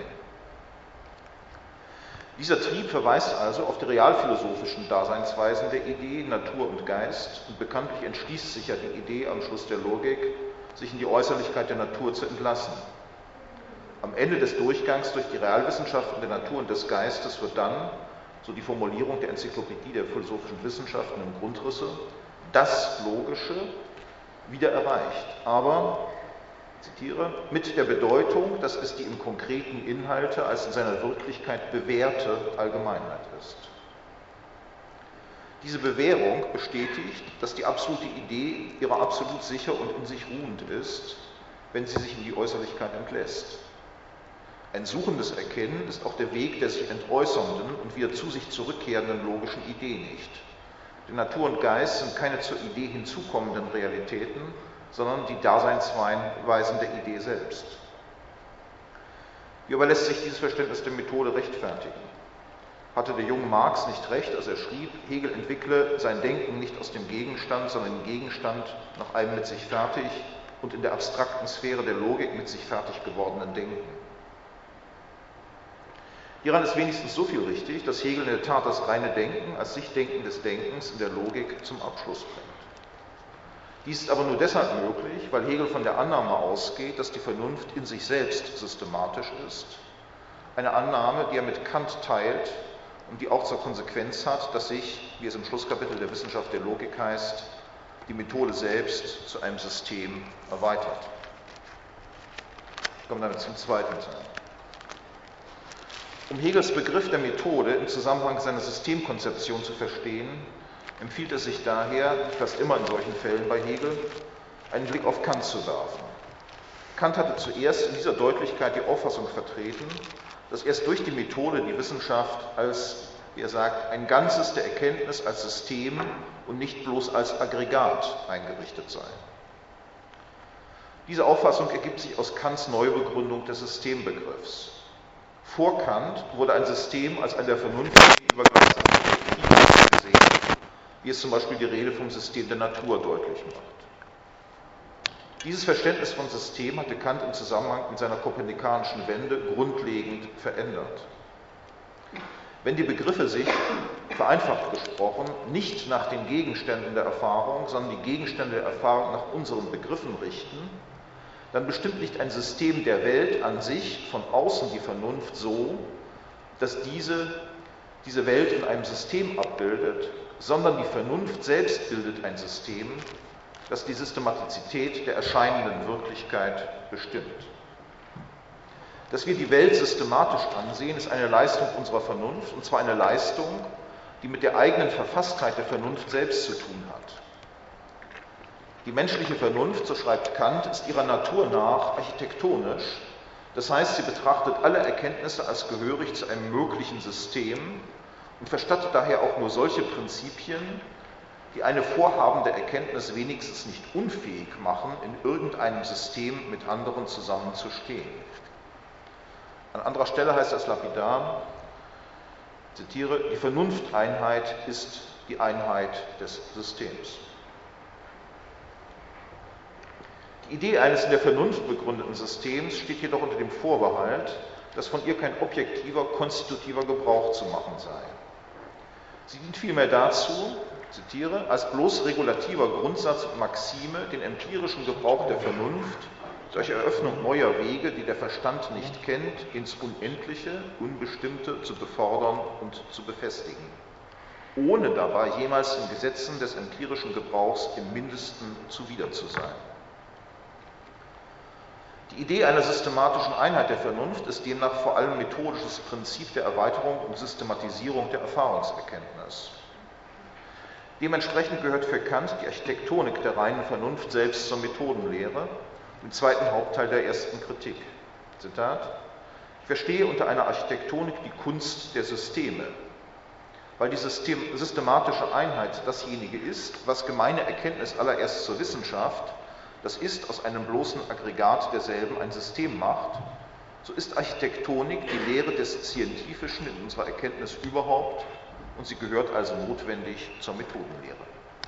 Dieser Trieb verweist also auf die realphilosophischen Daseinsweisen der Idee, Natur und Geist, und bekanntlich entschließt sich ja die Idee am Schluss der Logik, sich in die Äußerlichkeit der Natur zu entlassen. Am Ende des Durchgangs durch die Realwissenschaften der Natur und des Geistes wird dann, so die Formulierung der Enzyklopädie der philosophischen Wissenschaften im Grundrisse, das Logische wieder erreicht. Aber, ich zitiere, mit der Bedeutung, dass es die im konkreten Inhalte als in seiner Wirklichkeit bewährte Allgemeinheit ist. Diese Bewährung bestätigt, dass die absolute Idee ihrer absolut sicher und in sich ruhend ist, wenn sie sich in die Äußerlichkeit entlässt. Ein suchendes Erkennen ist auch der Weg der sich entäußernden und wieder zu sich zurückkehrenden logischen Idee nicht. Denn Natur und Geist sind keine zur Idee hinzukommenden Realitäten, sondern die Daseinsweisen der Idee selbst. Wie aber lässt sich dieses Verständnis der Methode rechtfertigen? Hatte der junge Marx nicht recht, als er schrieb, Hegel entwickle sein Denken nicht aus dem Gegenstand, sondern im Gegenstand nach einem mit sich fertig und in der abstrakten Sphäre der Logik mit sich fertig gewordenen Denken? Hieran ist wenigstens so viel richtig, dass Hegel in der Tat das reine Denken als Sichtdenken des Denkens in der Logik zum Abschluss bringt. Dies ist aber nur deshalb möglich, weil Hegel von der Annahme ausgeht, dass die Vernunft in sich selbst systematisch ist. Eine Annahme, die er mit Kant teilt und die auch zur Konsequenz hat, dass sich, wie es im Schlusskapitel der Wissenschaft der Logik heißt, die Methode selbst zu einem System erweitert. Ich komme damit zum zweiten Teil. Um Hegels Begriff der Methode im Zusammenhang seiner Systemkonzeption zu verstehen, empfiehlt es sich daher, fast immer in solchen Fällen bei Hegel, einen Blick auf Kant zu werfen. Kant hatte zuerst in dieser Deutlichkeit die Auffassung vertreten, dass erst durch die Methode die Wissenschaft als, wie er sagt, ein Ganzes der Erkenntnis als System und nicht bloß als Aggregat eingerichtet sei. Diese Auffassung ergibt sich aus Kants Neubegründung des Systembegriffs. Vor Kant wurde ein System als ein der Vernunft gegenüber gleichsam objektiv gesehen, wie es zum Beispiel die Rede vom System der Natur deutlich macht. Dieses Verständnis von System hatte Kant im Zusammenhang mit seiner kopernikanischen Wende grundlegend verändert. Wenn die Begriffe sich, vereinfacht gesprochen, nicht nach den Gegenständen der Erfahrung, sondern die Gegenstände der Erfahrung nach unseren Begriffen richten, dann bestimmt nicht ein System der Welt an sich von außen die Vernunft so, dass diese, diese Welt in einem System abbildet, sondern die Vernunft selbst bildet ein System, das die Systematizität der erscheinenden Wirklichkeit bestimmt. Dass wir die Welt systematisch ansehen, ist eine Leistung unserer Vernunft, und zwar eine Leistung, die mit der eigenen Verfasstheit der Vernunft selbst zu tun hat. Die menschliche Vernunft, so schreibt Kant, ist ihrer Natur nach architektonisch, das heißt, sie betrachtet alle Erkenntnisse als gehörig zu einem möglichen System und verstattet daher auch nur solche Prinzipien, die eine vorhabende Erkenntnis wenigstens nicht unfähig machen, in irgendeinem System mit anderen zusammenzustehen. An anderer Stelle heißt es lapidar, ich zitiere, die Vernunfteinheit ist die Einheit des Systems. Die Idee eines in der Vernunft begründeten Systems steht jedoch unter dem Vorbehalt, dass von ihr kein objektiver, konstitutiver Gebrauch zu machen sei. Sie dient vielmehr dazu, ich zitiere, als bloß regulativer Grundsatz und Maxime den empirischen Gebrauch der Vernunft durch Eröffnung neuer Wege, die der Verstand nicht kennt, ins Unendliche, Unbestimmte zu befördern und zu befestigen, ohne dabei jemals den Gesetzen des empirischen Gebrauchs im Mindesten zuwider zu sein. Die Idee einer systematischen Einheit der Vernunft ist demnach vor allem methodisches Prinzip der Erweiterung und Systematisierung der Erfahrungserkenntnis. Dementsprechend gehört für Kant die Architektonik der reinen Vernunft selbst zur Methodenlehre, im zweiten Hauptteil der ersten Kritik. Zitat: Ich verstehe unter einer Architektonik die Kunst der Systeme, weil die System, systematische Einheit dasjenige ist, was gemeine Erkenntnis allererst zur Wissenschaft, das ist, aus einem bloßen Aggregat derselben ein System macht, so ist Architektonik die Lehre des Scientifischen in unserer Erkenntnis überhaupt, und sie gehört also notwendig zur Methodenlehre.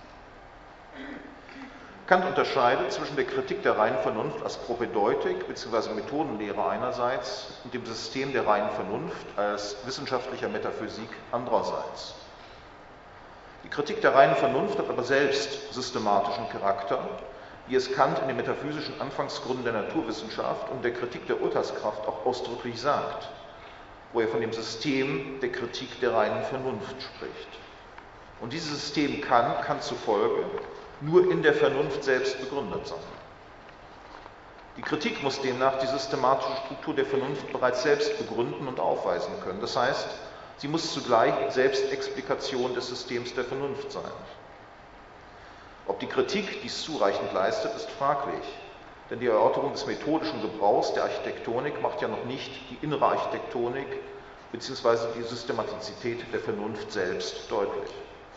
Kant unterscheidet zwischen der Kritik der reinen Vernunft als Propedeutik bzw. Methodenlehre einerseits und dem System der reinen Vernunft als wissenschaftlicher Metaphysik andererseits. Die Kritik der reinen Vernunft hat aber selbst systematischen Charakter, wie es Kant in den metaphysischen Anfangsgründen der Naturwissenschaft und der Kritik der Urteilskraft auch ausdrücklich sagt, wo er von dem System der Kritik der reinen Vernunft spricht. Und dieses System kann, Kant zufolge, nur in der Vernunft selbst begründet sein. Die Kritik muss demnach die systematische Struktur der Vernunft bereits selbst begründen und aufweisen können. Das heißt, sie muss zugleich Selbstexplikation des Systems der Vernunft sein. Ob die Kritik dies zureichend leistet, ist fraglich, denn die Erörterung des methodischen Gebrauchs der Architektonik macht ja noch nicht die innere Architektonik bzw. die Systematizität der Vernunft selbst deutlich.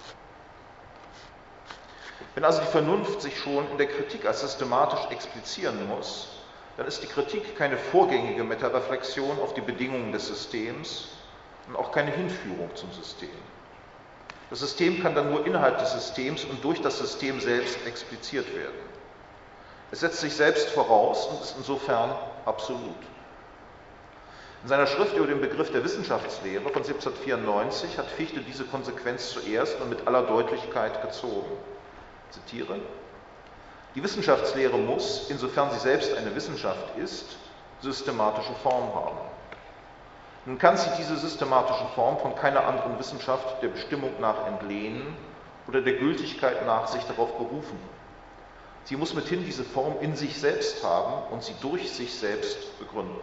Wenn also die Vernunft sich schon in der Kritik als systematisch explizieren muss, dann ist die Kritik keine vorgängige Metareflexion auf die Bedingungen des Systems und auch keine Hinführung zum System. Das System kann dann nur innerhalb des Systems und durch das System selbst expliziert werden. Es setzt sich selbst voraus und ist insofern absolut. In seiner Schrift über den Begriff der Wissenschaftslehre von siebzehnhundertvierundneunzig hat Fichte diese Konsequenz zuerst und mit aller Deutlichkeit gezogen. Ich zitiere: Die Wissenschaftslehre muss, insofern sie selbst eine Wissenschaft ist, systematische Form haben. Nun kann sie diese systematische Form von keiner anderen Wissenschaft der Bestimmung nach entlehnen oder der Gültigkeit nach sich darauf berufen. Sie muss mithin diese Form in sich selbst haben und sie durch sich selbst begründen.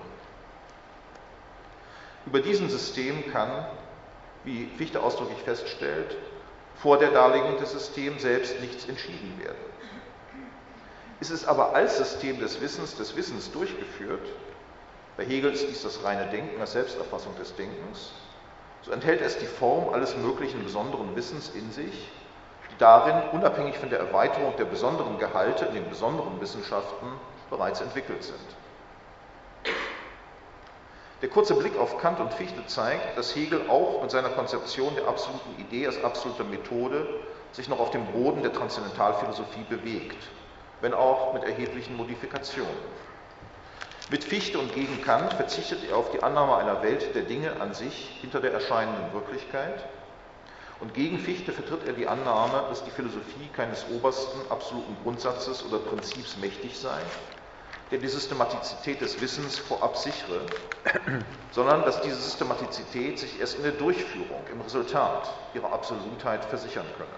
Über diesem System kann, wie Fichte ausdrücklich feststellt, vor der Darlegung des Systems selbst nichts entschieden werden. Ist es aber als System des Wissens des Wissens durchgeführt, bei Hegel ist dies das reine Denken, als Selbsterfassung des Denkens, so enthält es die Form alles möglichen besonderen Wissens in sich, die darin, unabhängig von der Erweiterung der besonderen Gehalte in den besonderen Wissenschaften, bereits entwickelt sind. Der kurze Blick auf Kant und Fichte zeigt, dass Hegel auch mit seiner Konzeption der absoluten Idee als absoluter Methode sich noch auf dem Boden der Transzendentalphilosophie bewegt, wenn auch mit erheblichen Modifikationen. Mit Fichte und gegen Kant verzichtet er auf die Annahme einer Welt der Dinge an sich hinter der erscheinenden Wirklichkeit, und gegen Fichte vertritt er die Annahme, dass die Philosophie keines obersten, absoluten Grundsatzes oder Prinzips mächtig sei, der die Systematizität des Wissens vorab sichere, sondern dass diese Systematizität sich erst in der Durchführung, im Resultat ihrer Absolutheit versichern könne.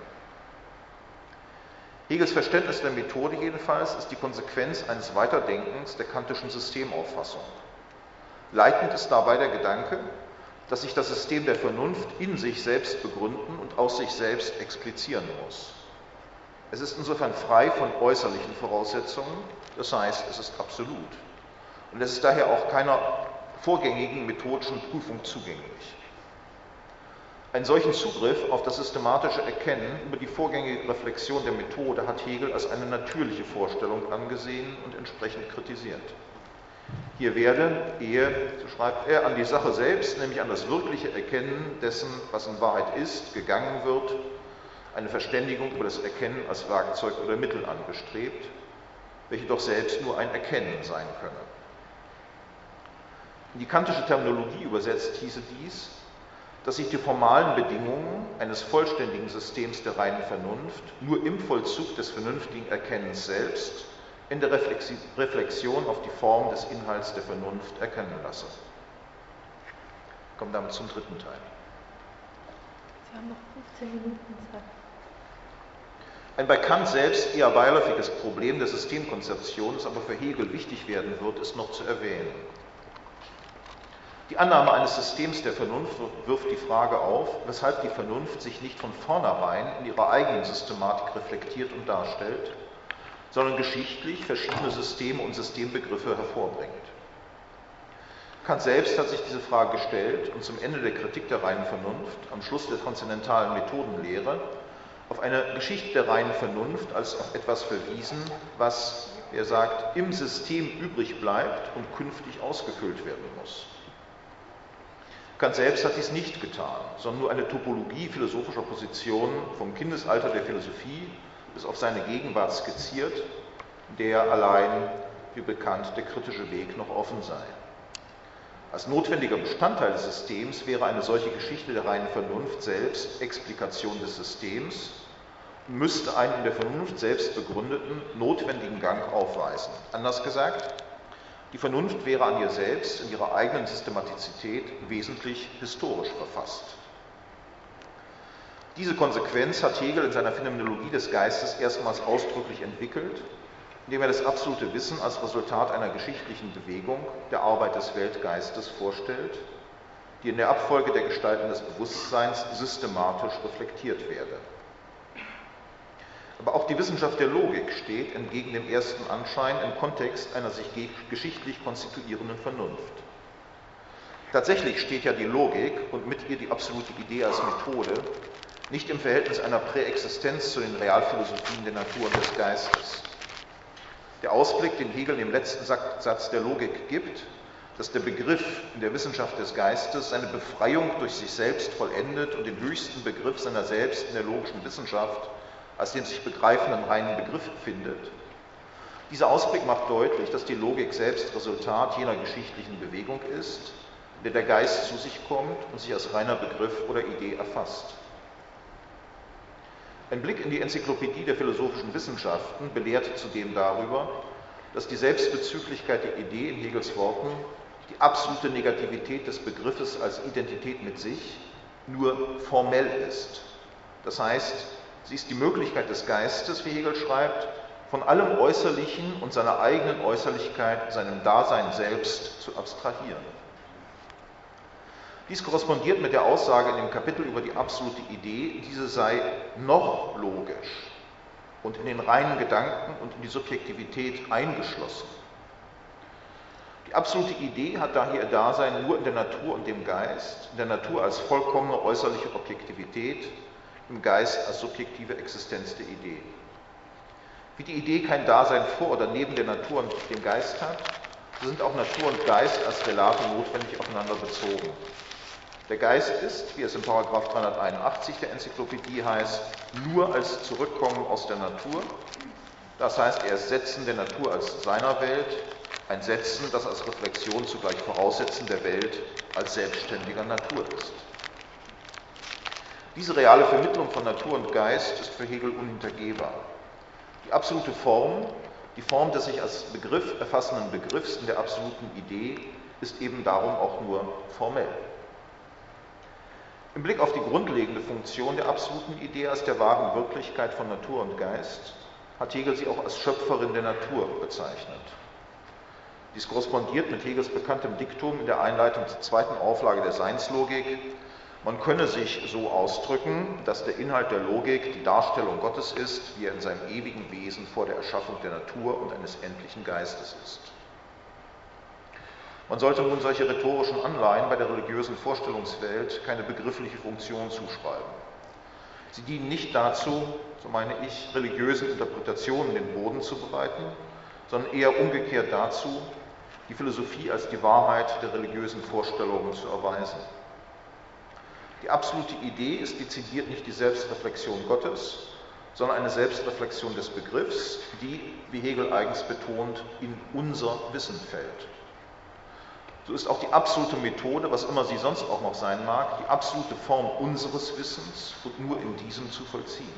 Hegels Verständnis der Methode jedenfalls ist die Konsequenz eines Weiterdenkens der kantischen Systemauffassung. Leitend ist dabei der Gedanke, dass sich das System der Vernunft in sich selbst begründen und aus sich selbst explizieren muss. Es ist insofern frei von äußerlichen Voraussetzungen, das heißt, es ist absolut. Und es ist daher auch keiner vorgängigen methodischen Prüfung zugänglich. Einen solchen Zugriff auf das systematische Erkennen über die vorgängige Reflexion der Methode hat Hegel als eine natürliche Vorstellung angesehen und entsprechend kritisiert. Hier werde, ehe, so schreibt er, an die Sache selbst, nämlich an das wirkliche Erkennen dessen, was in Wahrheit ist, gegangen wird, eine Verständigung über das Erkennen als Werkzeug oder Mittel angestrebt, welche doch selbst nur ein Erkennen sein könne. In die kantische Terminologie übersetzt hieße dies, dass sich die formalen Bedingungen eines vollständigen Systems der reinen Vernunft nur im Vollzug des vernünftigen Erkennens selbst in der Reflexion auf die Form des Inhalts der Vernunft erkennen lasse. Wir kommen damit zum dritten Teil. Sie haben noch fünfzehn Minuten Zeit. Ein bei Kant selbst eher beiläufiges Problem der Systemkonzeption, das aber für Hegel wichtig werden wird, ist noch zu erwähnen. Die Annahme eines Systems der Vernunft wirft die Frage auf, weshalb die Vernunft sich nicht von vornherein in ihrer eigenen Systematik reflektiert und darstellt, sondern geschichtlich verschiedene Systeme und Systembegriffe hervorbringt. Kant selbst hat sich diese Frage gestellt und zum Ende der Kritik der reinen Vernunft, am Schluss der transzendentalen Methodenlehre, auf eine Geschichte der reinen Vernunft als auf etwas verwiesen, was, wie er sagt, im System übrig bleibt und künftig ausgefüllt werden muss. Kant selbst hat dies nicht getan, sondern nur eine Topologie philosophischer Positionen vom Kindesalter der Philosophie bis auf seine Gegenwart skizziert, der allein, wie bekannt, der kritische Weg noch offen sei. Als notwendiger Bestandteil des Systems wäre eine solche Geschichte der reinen Vernunft selbst Explikation des Systems und müsste einen in der Vernunft selbst begründeten, notwendigen Gang aufweisen. Anders gesagt, die Vernunft wäre an ihr selbst, in ihrer eigenen Systematizität, wesentlich historisch verfasst. Diese Konsequenz hat Hegel in seiner Phänomenologie des Geistes erstmals ausdrücklich entwickelt, indem er das absolute Wissen als Resultat einer geschichtlichen Bewegung, der Arbeit des Weltgeistes, vorstellt, die in der Abfolge der Gestalten des Bewusstseins systematisch reflektiert werde. Aber auch die Wissenschaft der Logik steht entgegen dem ersten Anschein im Kontext einer sich geschichtlich konstituierenden Vernunft. Tatsächlich steht ja die Logik und mit ihr die absolute Idee als Methode nicht im Verhältnis einer Präexistenz zu den Realphilosophien der Natur und des Geistes. Der Ausblick, den Hegel im letzten Satz der Logik gibt, dass der Begriff in der Wissenschaft des Geistes seine Befreiung durch sich selbst vollendet und den höchsten Begriff seiner selbst in der logischen Wissenschaft als den sich begreifenden reinen Begriff findet. Dieser Ausblick macht deutlich, dass die Logik selbst Resultat jener geschichtlichen Bewegung ist, in der der Geist zu sich kommt und sich als reiner Begriff oder Idee erfasst. Ein Blick in die Enzyklopädie der philosophischen Wissenschaften belehrt zudem darüber, dass die Selbstbezüglichkeit der Idee in Hegels Worten, die absolute Negativität des Begriffes als Identität mit sich, nur formell ist. Das heißt, sie ist die Möglichkeit des Geistes, wie Hegel schreibt, von allem Äußerlichen und seiner eigenen Äußerlichkeit, seinem Dasein selbst zu abstrahieren. Dies korrespondiert mit der Aussage in dem Kapitel über die absolute Idee, diese sei noch logisch und in den reinen Gedanken und in die Subjektivität eingeschlossen. Die absolute Idee hat daher ihr Dasein nur in der Natur und dem Geist, in der Natur als vollkommene äußerliche Objektivität, im Geist als subjektive Existenz der Idee. Wie die Idee kein Dasein vor oder neben der Natur und dem Geist hat, so sind auch Natur und Geist als Relate notwendig aufeinander bezogen. Der Geist ist, wie es in Paragraph dreihunderteinundachtzig der Enzyklopädie heißt, nur als Zurückkommen aus der Natur. Das heißt, er ist Setzen der Natur als seiner Welt, ein Setzen, das als Reflexion zugleich Voraussetzen der Welt als selbstständiger Natur ist. Diese reale Vermittlung von Natur und Geist ist für Hegel unhintergehbar. Die absolute Form, die Form des sich als Begriff erfassenden Begriffs in der absoluten Idee, ist eben darum auch nur formell. Im Blick auf die grundlegende Funktion der absoluten Idee als der wahren Wirklichkeit von Natur und Geist hat Hegel sie auch als Schöpferin der Natur bezeichnet. Dies korrespondiert mit Hegels bekanntem Diktum in der Einleitung zur zweiten Auflage der Seinslogik: Man könne sich so ausdrücken, dass der Inhalt der Logik die Darstellung Gottes ist, wie er in seinem ewigen Wesen vor der Erschaffung der Natur und eines endlichen Geistes ist. Man sollte nun solche rhetorischen Anleihen bei der religiösen Vorstellungswelt keine begriffliche Funktion zuschreiben. Sie dienen nicht dazu, so meine ich, religiösen Interpretationen den Boden zu bereiten, sondern eher umgekehrt dazu, die Philosophie als die Wahrheit der religiösen Vorstellungen zu erweisen. Die absolute Idee ist dezidiert nicht die Selbstreflexion Gottes, sondern eine Selbstreflexion des Begriffs, die, wie Hegel eigens betont, in unser Wissen fällt. So ist auch die absolute Methode, was immer sie sonst auch noch sein mag, die absolute Form unseres Wissens und nur in diesem zu vollziehen.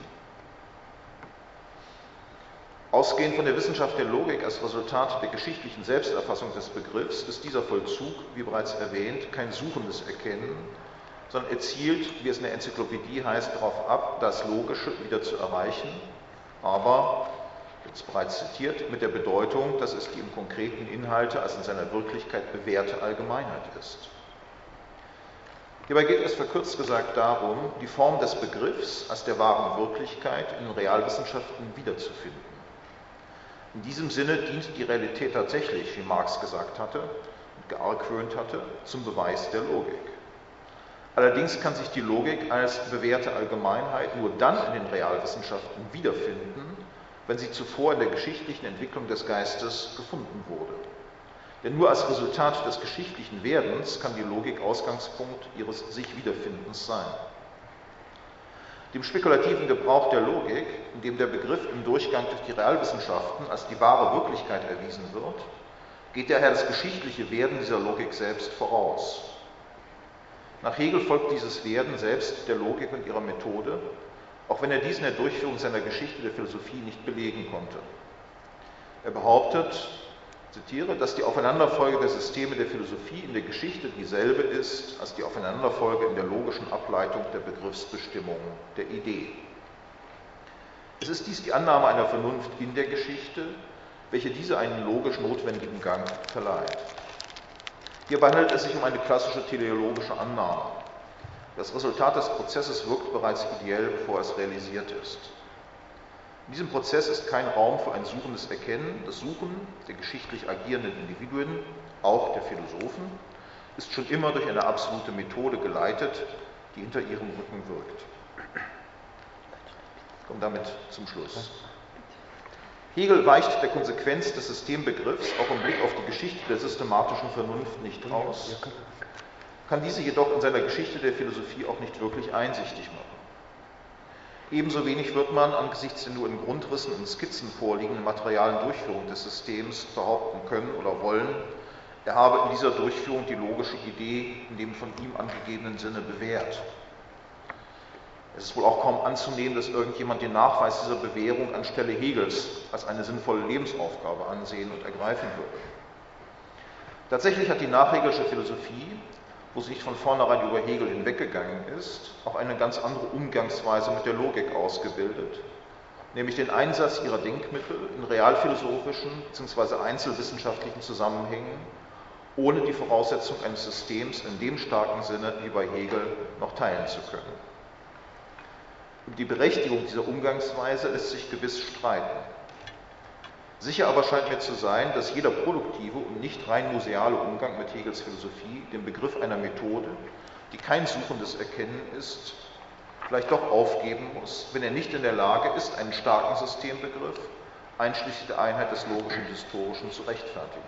Ausgehend von der Wissenschaft der Logik als Resultat der geschichtlichen Selbsterfassung des Begriffs ist dieser Vollzug, wie bereits erwähnt, kein suchendes Erkennen, sondern er zielt, wie es in der Enzyklopädie heißt, darauf ab, das Logische wieder zu erreichen, aber, jetzt bereits zitiert, mit der Bedeutung, dass es die im konkreten Inhalte als in seiner Wirklichkeit bewährte Allgemeinheit ist. Hierbei geht es verkürzt gesagt darum, die Form des Begriffs als der wahren Wirklichkeit in den Realwissenschaften wiederzufinden. In diesem Sinne dient die Realität tatsächlich, wie Marx gesagt hatte und geargwöhnt hatte, zum Beweis der Logik. Allerdings kann sich die Logik als bewährte Allgemeinheit nur dann in den Realwissenschaften wiederfinden, wenn sie zuvor in der geschichtlichen Entwicklung des Geistes gefunden wurde. Denn nur als Resultat des geschichtlichen Werdens kann die Logik Ausgangspunkt ihres Sich-Wiederfindens sein. Dem spekulativen Gebrauch der Logik, in dem der Begriff im Durchgang durch die Realwissenschaften als die wahre Wirklichkeit erwiesen wird, geht daher das geschichtliche Werden dieser Logik selbst voraus. Nach Hegel folgt dieses Werden selbst der Logik und ihrer Methode, auch wenn er dies in der Durchführung seiner Geschichte der Philosophie nicht belegen konnte. Er behauptet, zitiere, dass die Aufeinanderfolge der Systeme der Philosophie in der Geschichte dieselbe ist als die Aufeinanderfolge in der logischen Ableitung der Begriffsbestimmung der Idee. Es ist dies die Annahme einer Vernunft in der Geschichte, welche diese einen logisch notwendigen Gang verleiht. Hierbei handelt es sich um eine klassische teleologische Annahme. Das Resultat des Prozesses wirkt bereits ideell, bevor es realisiert ist. In diesem Prozess ist kein Raum für ein suchendes Erkennen. Das Suchen der geschichtlich agierenden Individuen, auch der Philosophen, ist schon immer durch eine absolute Methode geleitet, die hinter ihrem Rücken wirkt. Ich komme damit zum Schluss. Hegel weicht der Konsequenz des Systembegriffs auch im Blick auf die Geschichte der systematischen Vernunft nicht aus, kann diese jedoch in seiner Geschichte der Philosophie auch nicht wirklich einsichtig machen. Ebenso wenig wird man angesichts der nur in Grundrissen und Skizzen vorliegenden materialen Durchführung des Systems behaupten können oder wollen, er habe in dieser Durchführung die logische Idee in dem von ihm angegebenen Sinne bewährt. Es ist wohl auch kaum anzunehmen, dass irgendjemand den Nachweis dieser Bewährung anstelle Hegels als eine sinnvolle Lebensaufgabe ansehen und ergreifen würde. Tatsächlich hat die nachhegelische Philosophie, wo sie nicht von vornherein über Hegel hinweggegangen ist, auch eine ganz andere Umgangsweise mit der Logik ausgebildet nämlich den Einsatz ihrer Denkmittel in realphilosophischen bzw. einzelwissenschaftlichen Zusammenhängen, ohne die Voraussetzung eines Systems in dem starken Sinne wie bei Hegel noch teilen zu können. Über die Berechtigung dieser Umgangsweise lässt sich gewiss streiten. Sicher aber scheint mir zu sein, dass jeder produktive und nicht rein museale Umgang mit Hegels Philosophie den Begriff einer Methode, die kein suchendes Erkennen ist, vielleicht doch aufgeben muss, wenn er nicht in der Lage ist, einen starken Systembegriff, einschließlich der Einheit des Logischen und Historischen, zu rechtfertigen.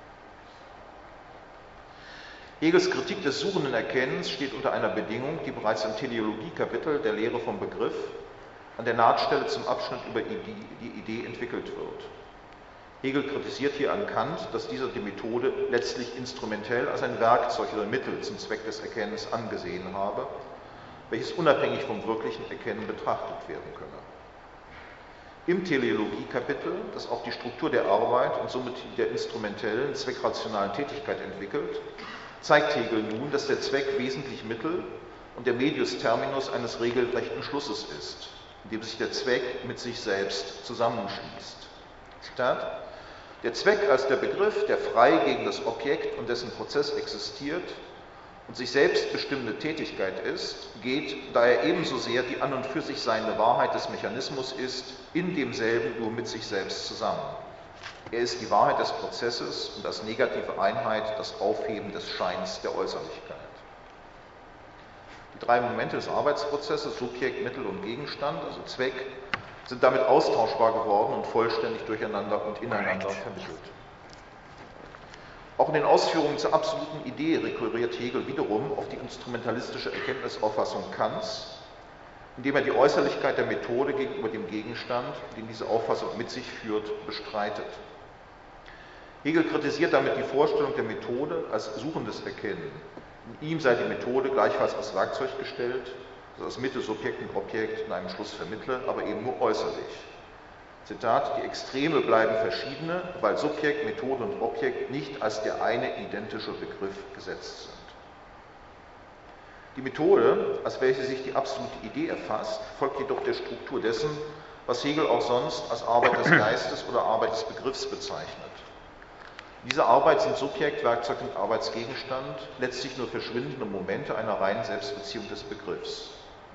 Hegels Kritik des suchenden Erkennens steht unter einer Bedingung, die bereits im Teleologie-Kapitel der Lehre vom Begriff an der Nahtstelle zum Abschnitt über die Idee entwickelt wird. Hegel kritisiert hier an Kant, dass dieser die Methode letztlich instrumentell als ein Werkzeug oder Mittel zum Zweck des Erkennens angesehen habe, welches unabhängig vom wirklichen Erkennen betrachtet werden könne. Im Teleologie-Kapitel, das auch die Struktur der Arbeit und somit der instrumentellen, zweckrationalen Tätigkeit entwickelt, zeigt Hegel nun, dass der Zweck wesentlich Mittel und der Medius Terminus eines regelrechten Schlusses ist, in dem sich der Zweck mit sich selbst zusammenschließt. Zitat: Der Zweck als der Begriff, der frei gegen das Objekt und dessen Prozess existiert und sich selbst bestimmende Tätigkeit ist, geht, da er ebenso sehr die an und für sich seiende Wahrheit des Mechanismus ist, in demselben nur mit sich selbst zusammen. Er ist die Wahrheit des Prozesses und als negative Einheit das Aufheben des Scheins der Äußerlichkeit. Die drei Momente des Arbeitsprozesses, Subjekt, Mittel und Gegenstand, also Zweck, sind damit austauschbar geworden und vollständig durcheinander und ineinander vermittelt. Auch in den Ausführungen zur absoluten Idee rekurriert Hegel wiederum auf die instrumentalistische Erkenntnisauffassung Kants, indem er die Äußerlichkeit der Methode gegenüber dem Gegenstand, den diese Auffassung mit sich führt, bestreitet. Hegel kritisiert damit die Vorstellung der Methode als suchendes Erkennen. In ihm sei die Methode gleichfalls als Werkzeug gestellt, das als Mitte, Subjekt und Objekt in einem Schluss vermittle, aber eben nur äußerlich. Zitat: Die Extreme bleiben verschiedene, weil Subjekt, Methode und Objekt nicht als der eine identische Begriff gesetzt sind. Die Methode, als welche sich die absolute Idee erfasst, folgt jedoch der Struktur dessen, was Hegel auch sonst als Arbeit des Geistes oder Arbeit des Begriffs bezeichnet. Diese Arbeit sind Subjekt, Werkzeug und Arbeitsgegenstand, letztlich nur verschwindende Momente einer reinen Selbstbeziehung des Begriffs.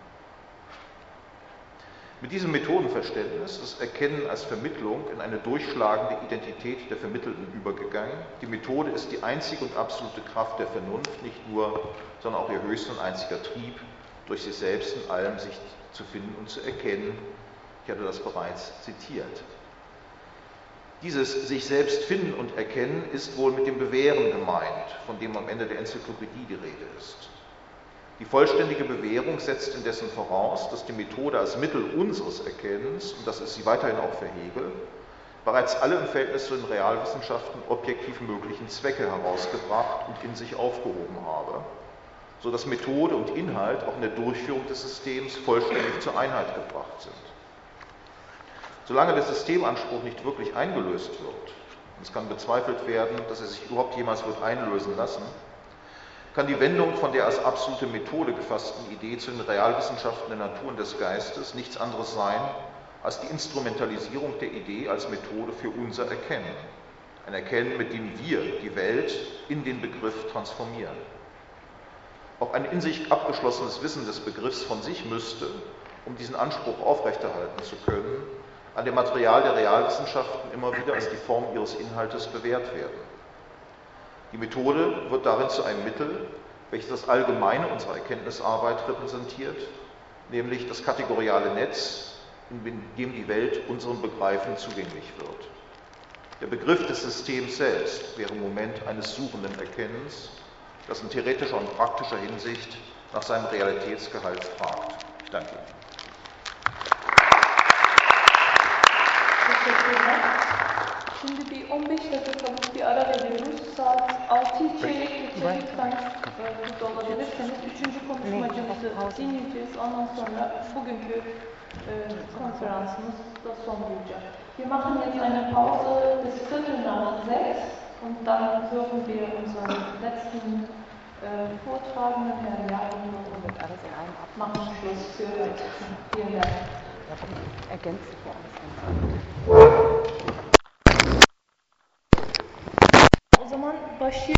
Mit diesem Methodenverständnis ist Erkennen als Vermittlung in eine durchschlagende Identität der Vermittelten übergegangen. Die Methode ist die einzige und absolute Kraft der Vernunft, nicht nur, sondern auch ihr höchster und einziger Trieb, durch sich selbst in allem sich zu finden und zu erkennen. Ich hatte das bereits zitiert. Dieses sich selbst finden und erkennen ist wohl mit dem Bewähren gemeint, von dem am Ende der Enzyklopädie die Rede ist. Die vollständige Bewährung setzt indessen voraus, dass die Methode als Mittel unseres Erkennens, und das ist sie weiterhin auch für Hegel, bereits alle im Verhältnis zu den Realwissenschaften objektiv möglichen Zwecke herausgebracht und in sich aufgehoben habe, sodass Methode und Inhalt auch in der Durchführung des Systems vollständig zur Einheit gebracht sind. Solange der Systemanspruch nicht wirklich eingelöst wird, und es kann bezweifelt werden, dass er sich überhaupt jemals wird einlösen lassen, kann die Wendung von der als absolute Methode gefassten Idee zu den Realwissenschaften der Natur und des Geistes nichts anderes sein als die Instrumentalisierung der Idee als Methode für unser Erkennen. Ein Erkennen, mit dem wir die Welt in den Begriff transformieren. Auch ein in sich abgeschlossenes Wissen des Begriffs von sich müsste, um diesen Anspruch aufrechterhalten zu können, an dem Material der Realwissenschaften immer wieder als die Form ihres Inhaltes bewährt werden. Die Methode wird darin zu einem Mittel, welches das Allgemeine unserer Erkenntnisarbeit repräsentiert, nämlich das kategoriale Netz, in dem die Welt unserem Begreifen zugänglich wird. Der Begriff des Systems selbst wäre im Moment eines suchenden Erkennens, das in theoretischer und praktischer Hinsicht nach seinem Realitätsgehalt fragt. Ich danke Ihnen. Şimdi bir on beş dakikalık bir ara veriyoruz. Saat altı çeyrek geçe lütfen burada olabilirseniz üçüncü konuşmacımızı dinleyeceğiz. Ondan sonra bugünkü e, Konferansımızda son bulacak. Wir machen jetzt eine Pause bis Viertel nach sechs und dann hören wir unseren letzten äh, Vortragenden, Herrn Jakob, und machen Schluss für heute. Vielen Dank. ergänze bu arada. O zaman başlayalım.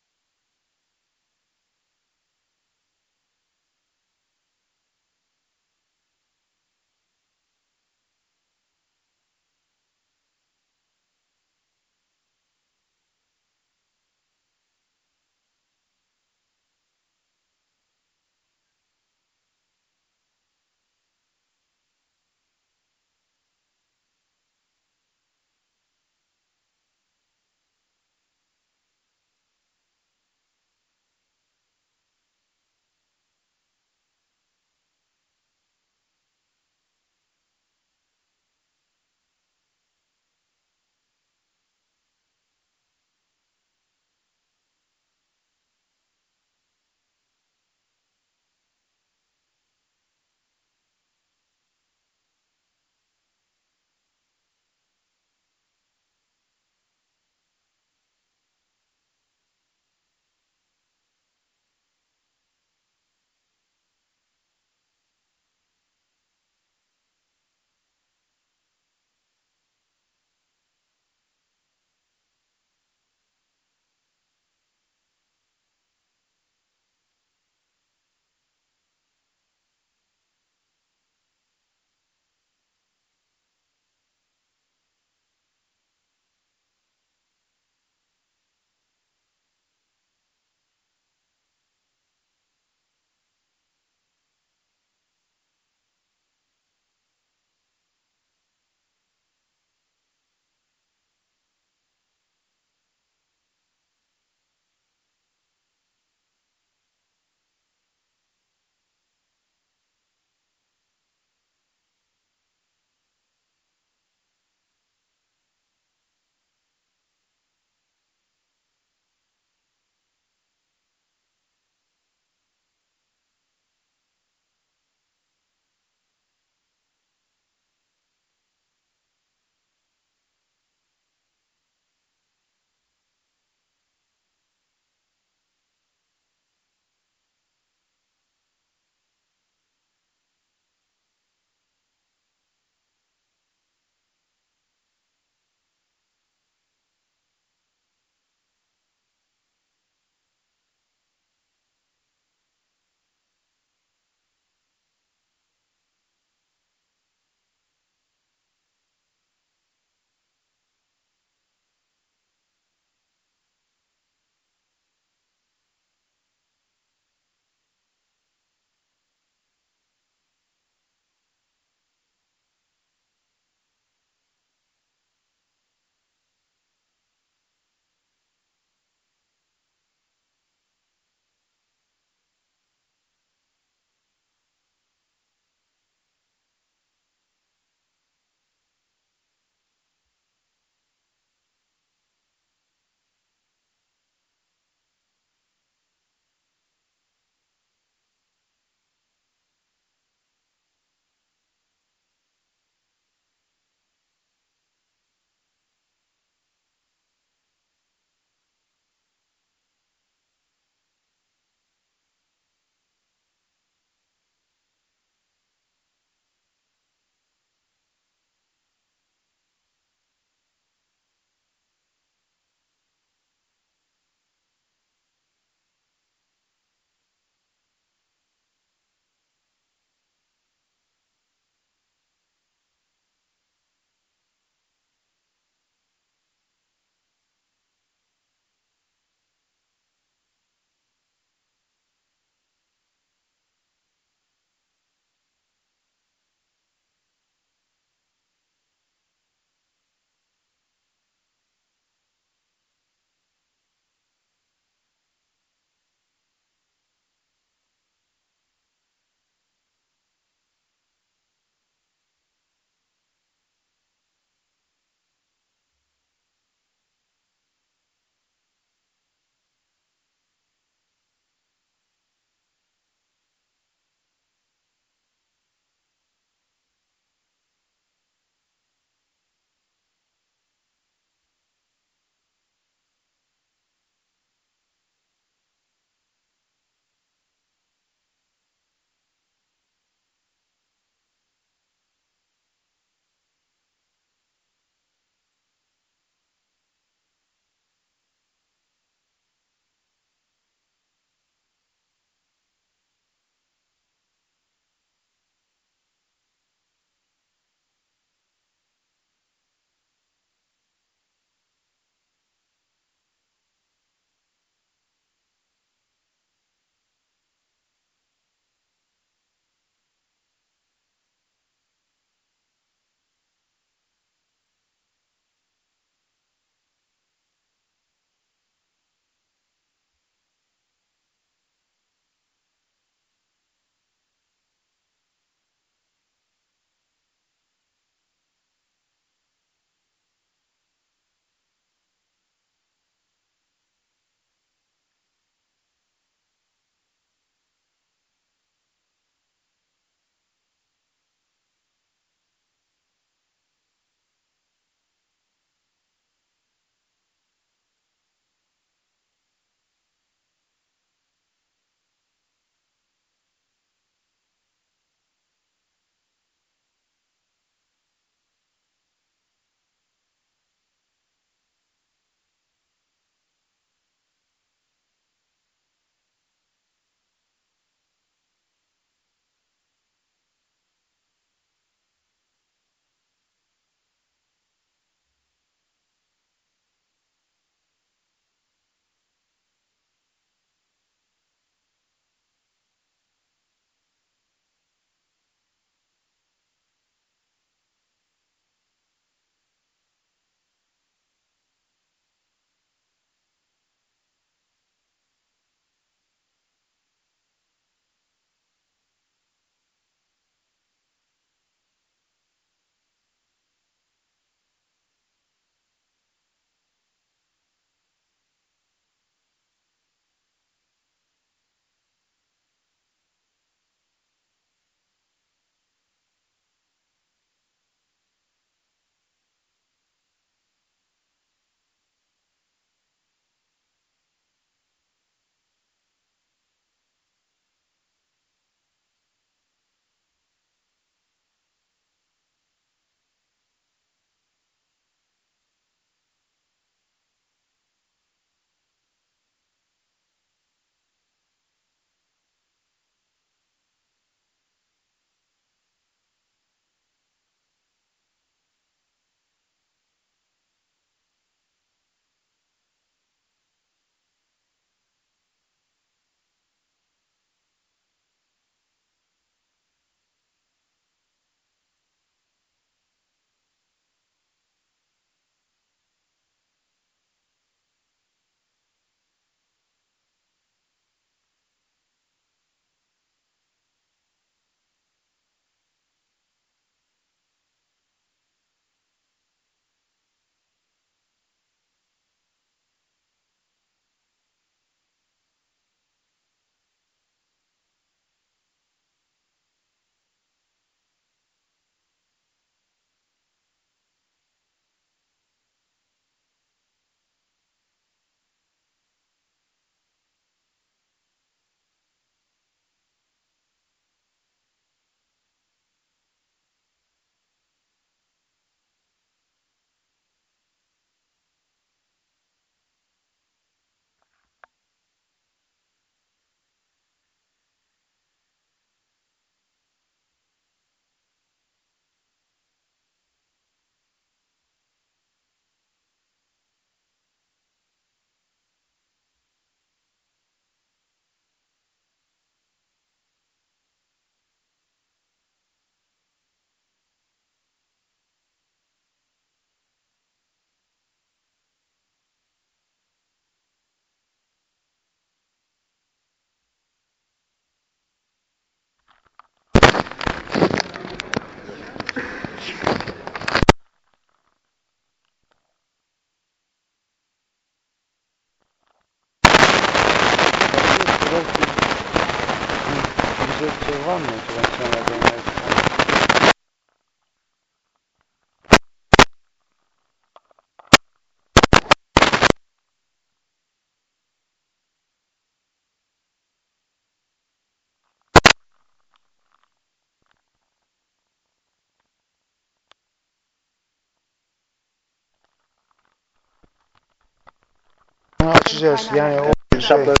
No, ci jest, ja nie Ich habe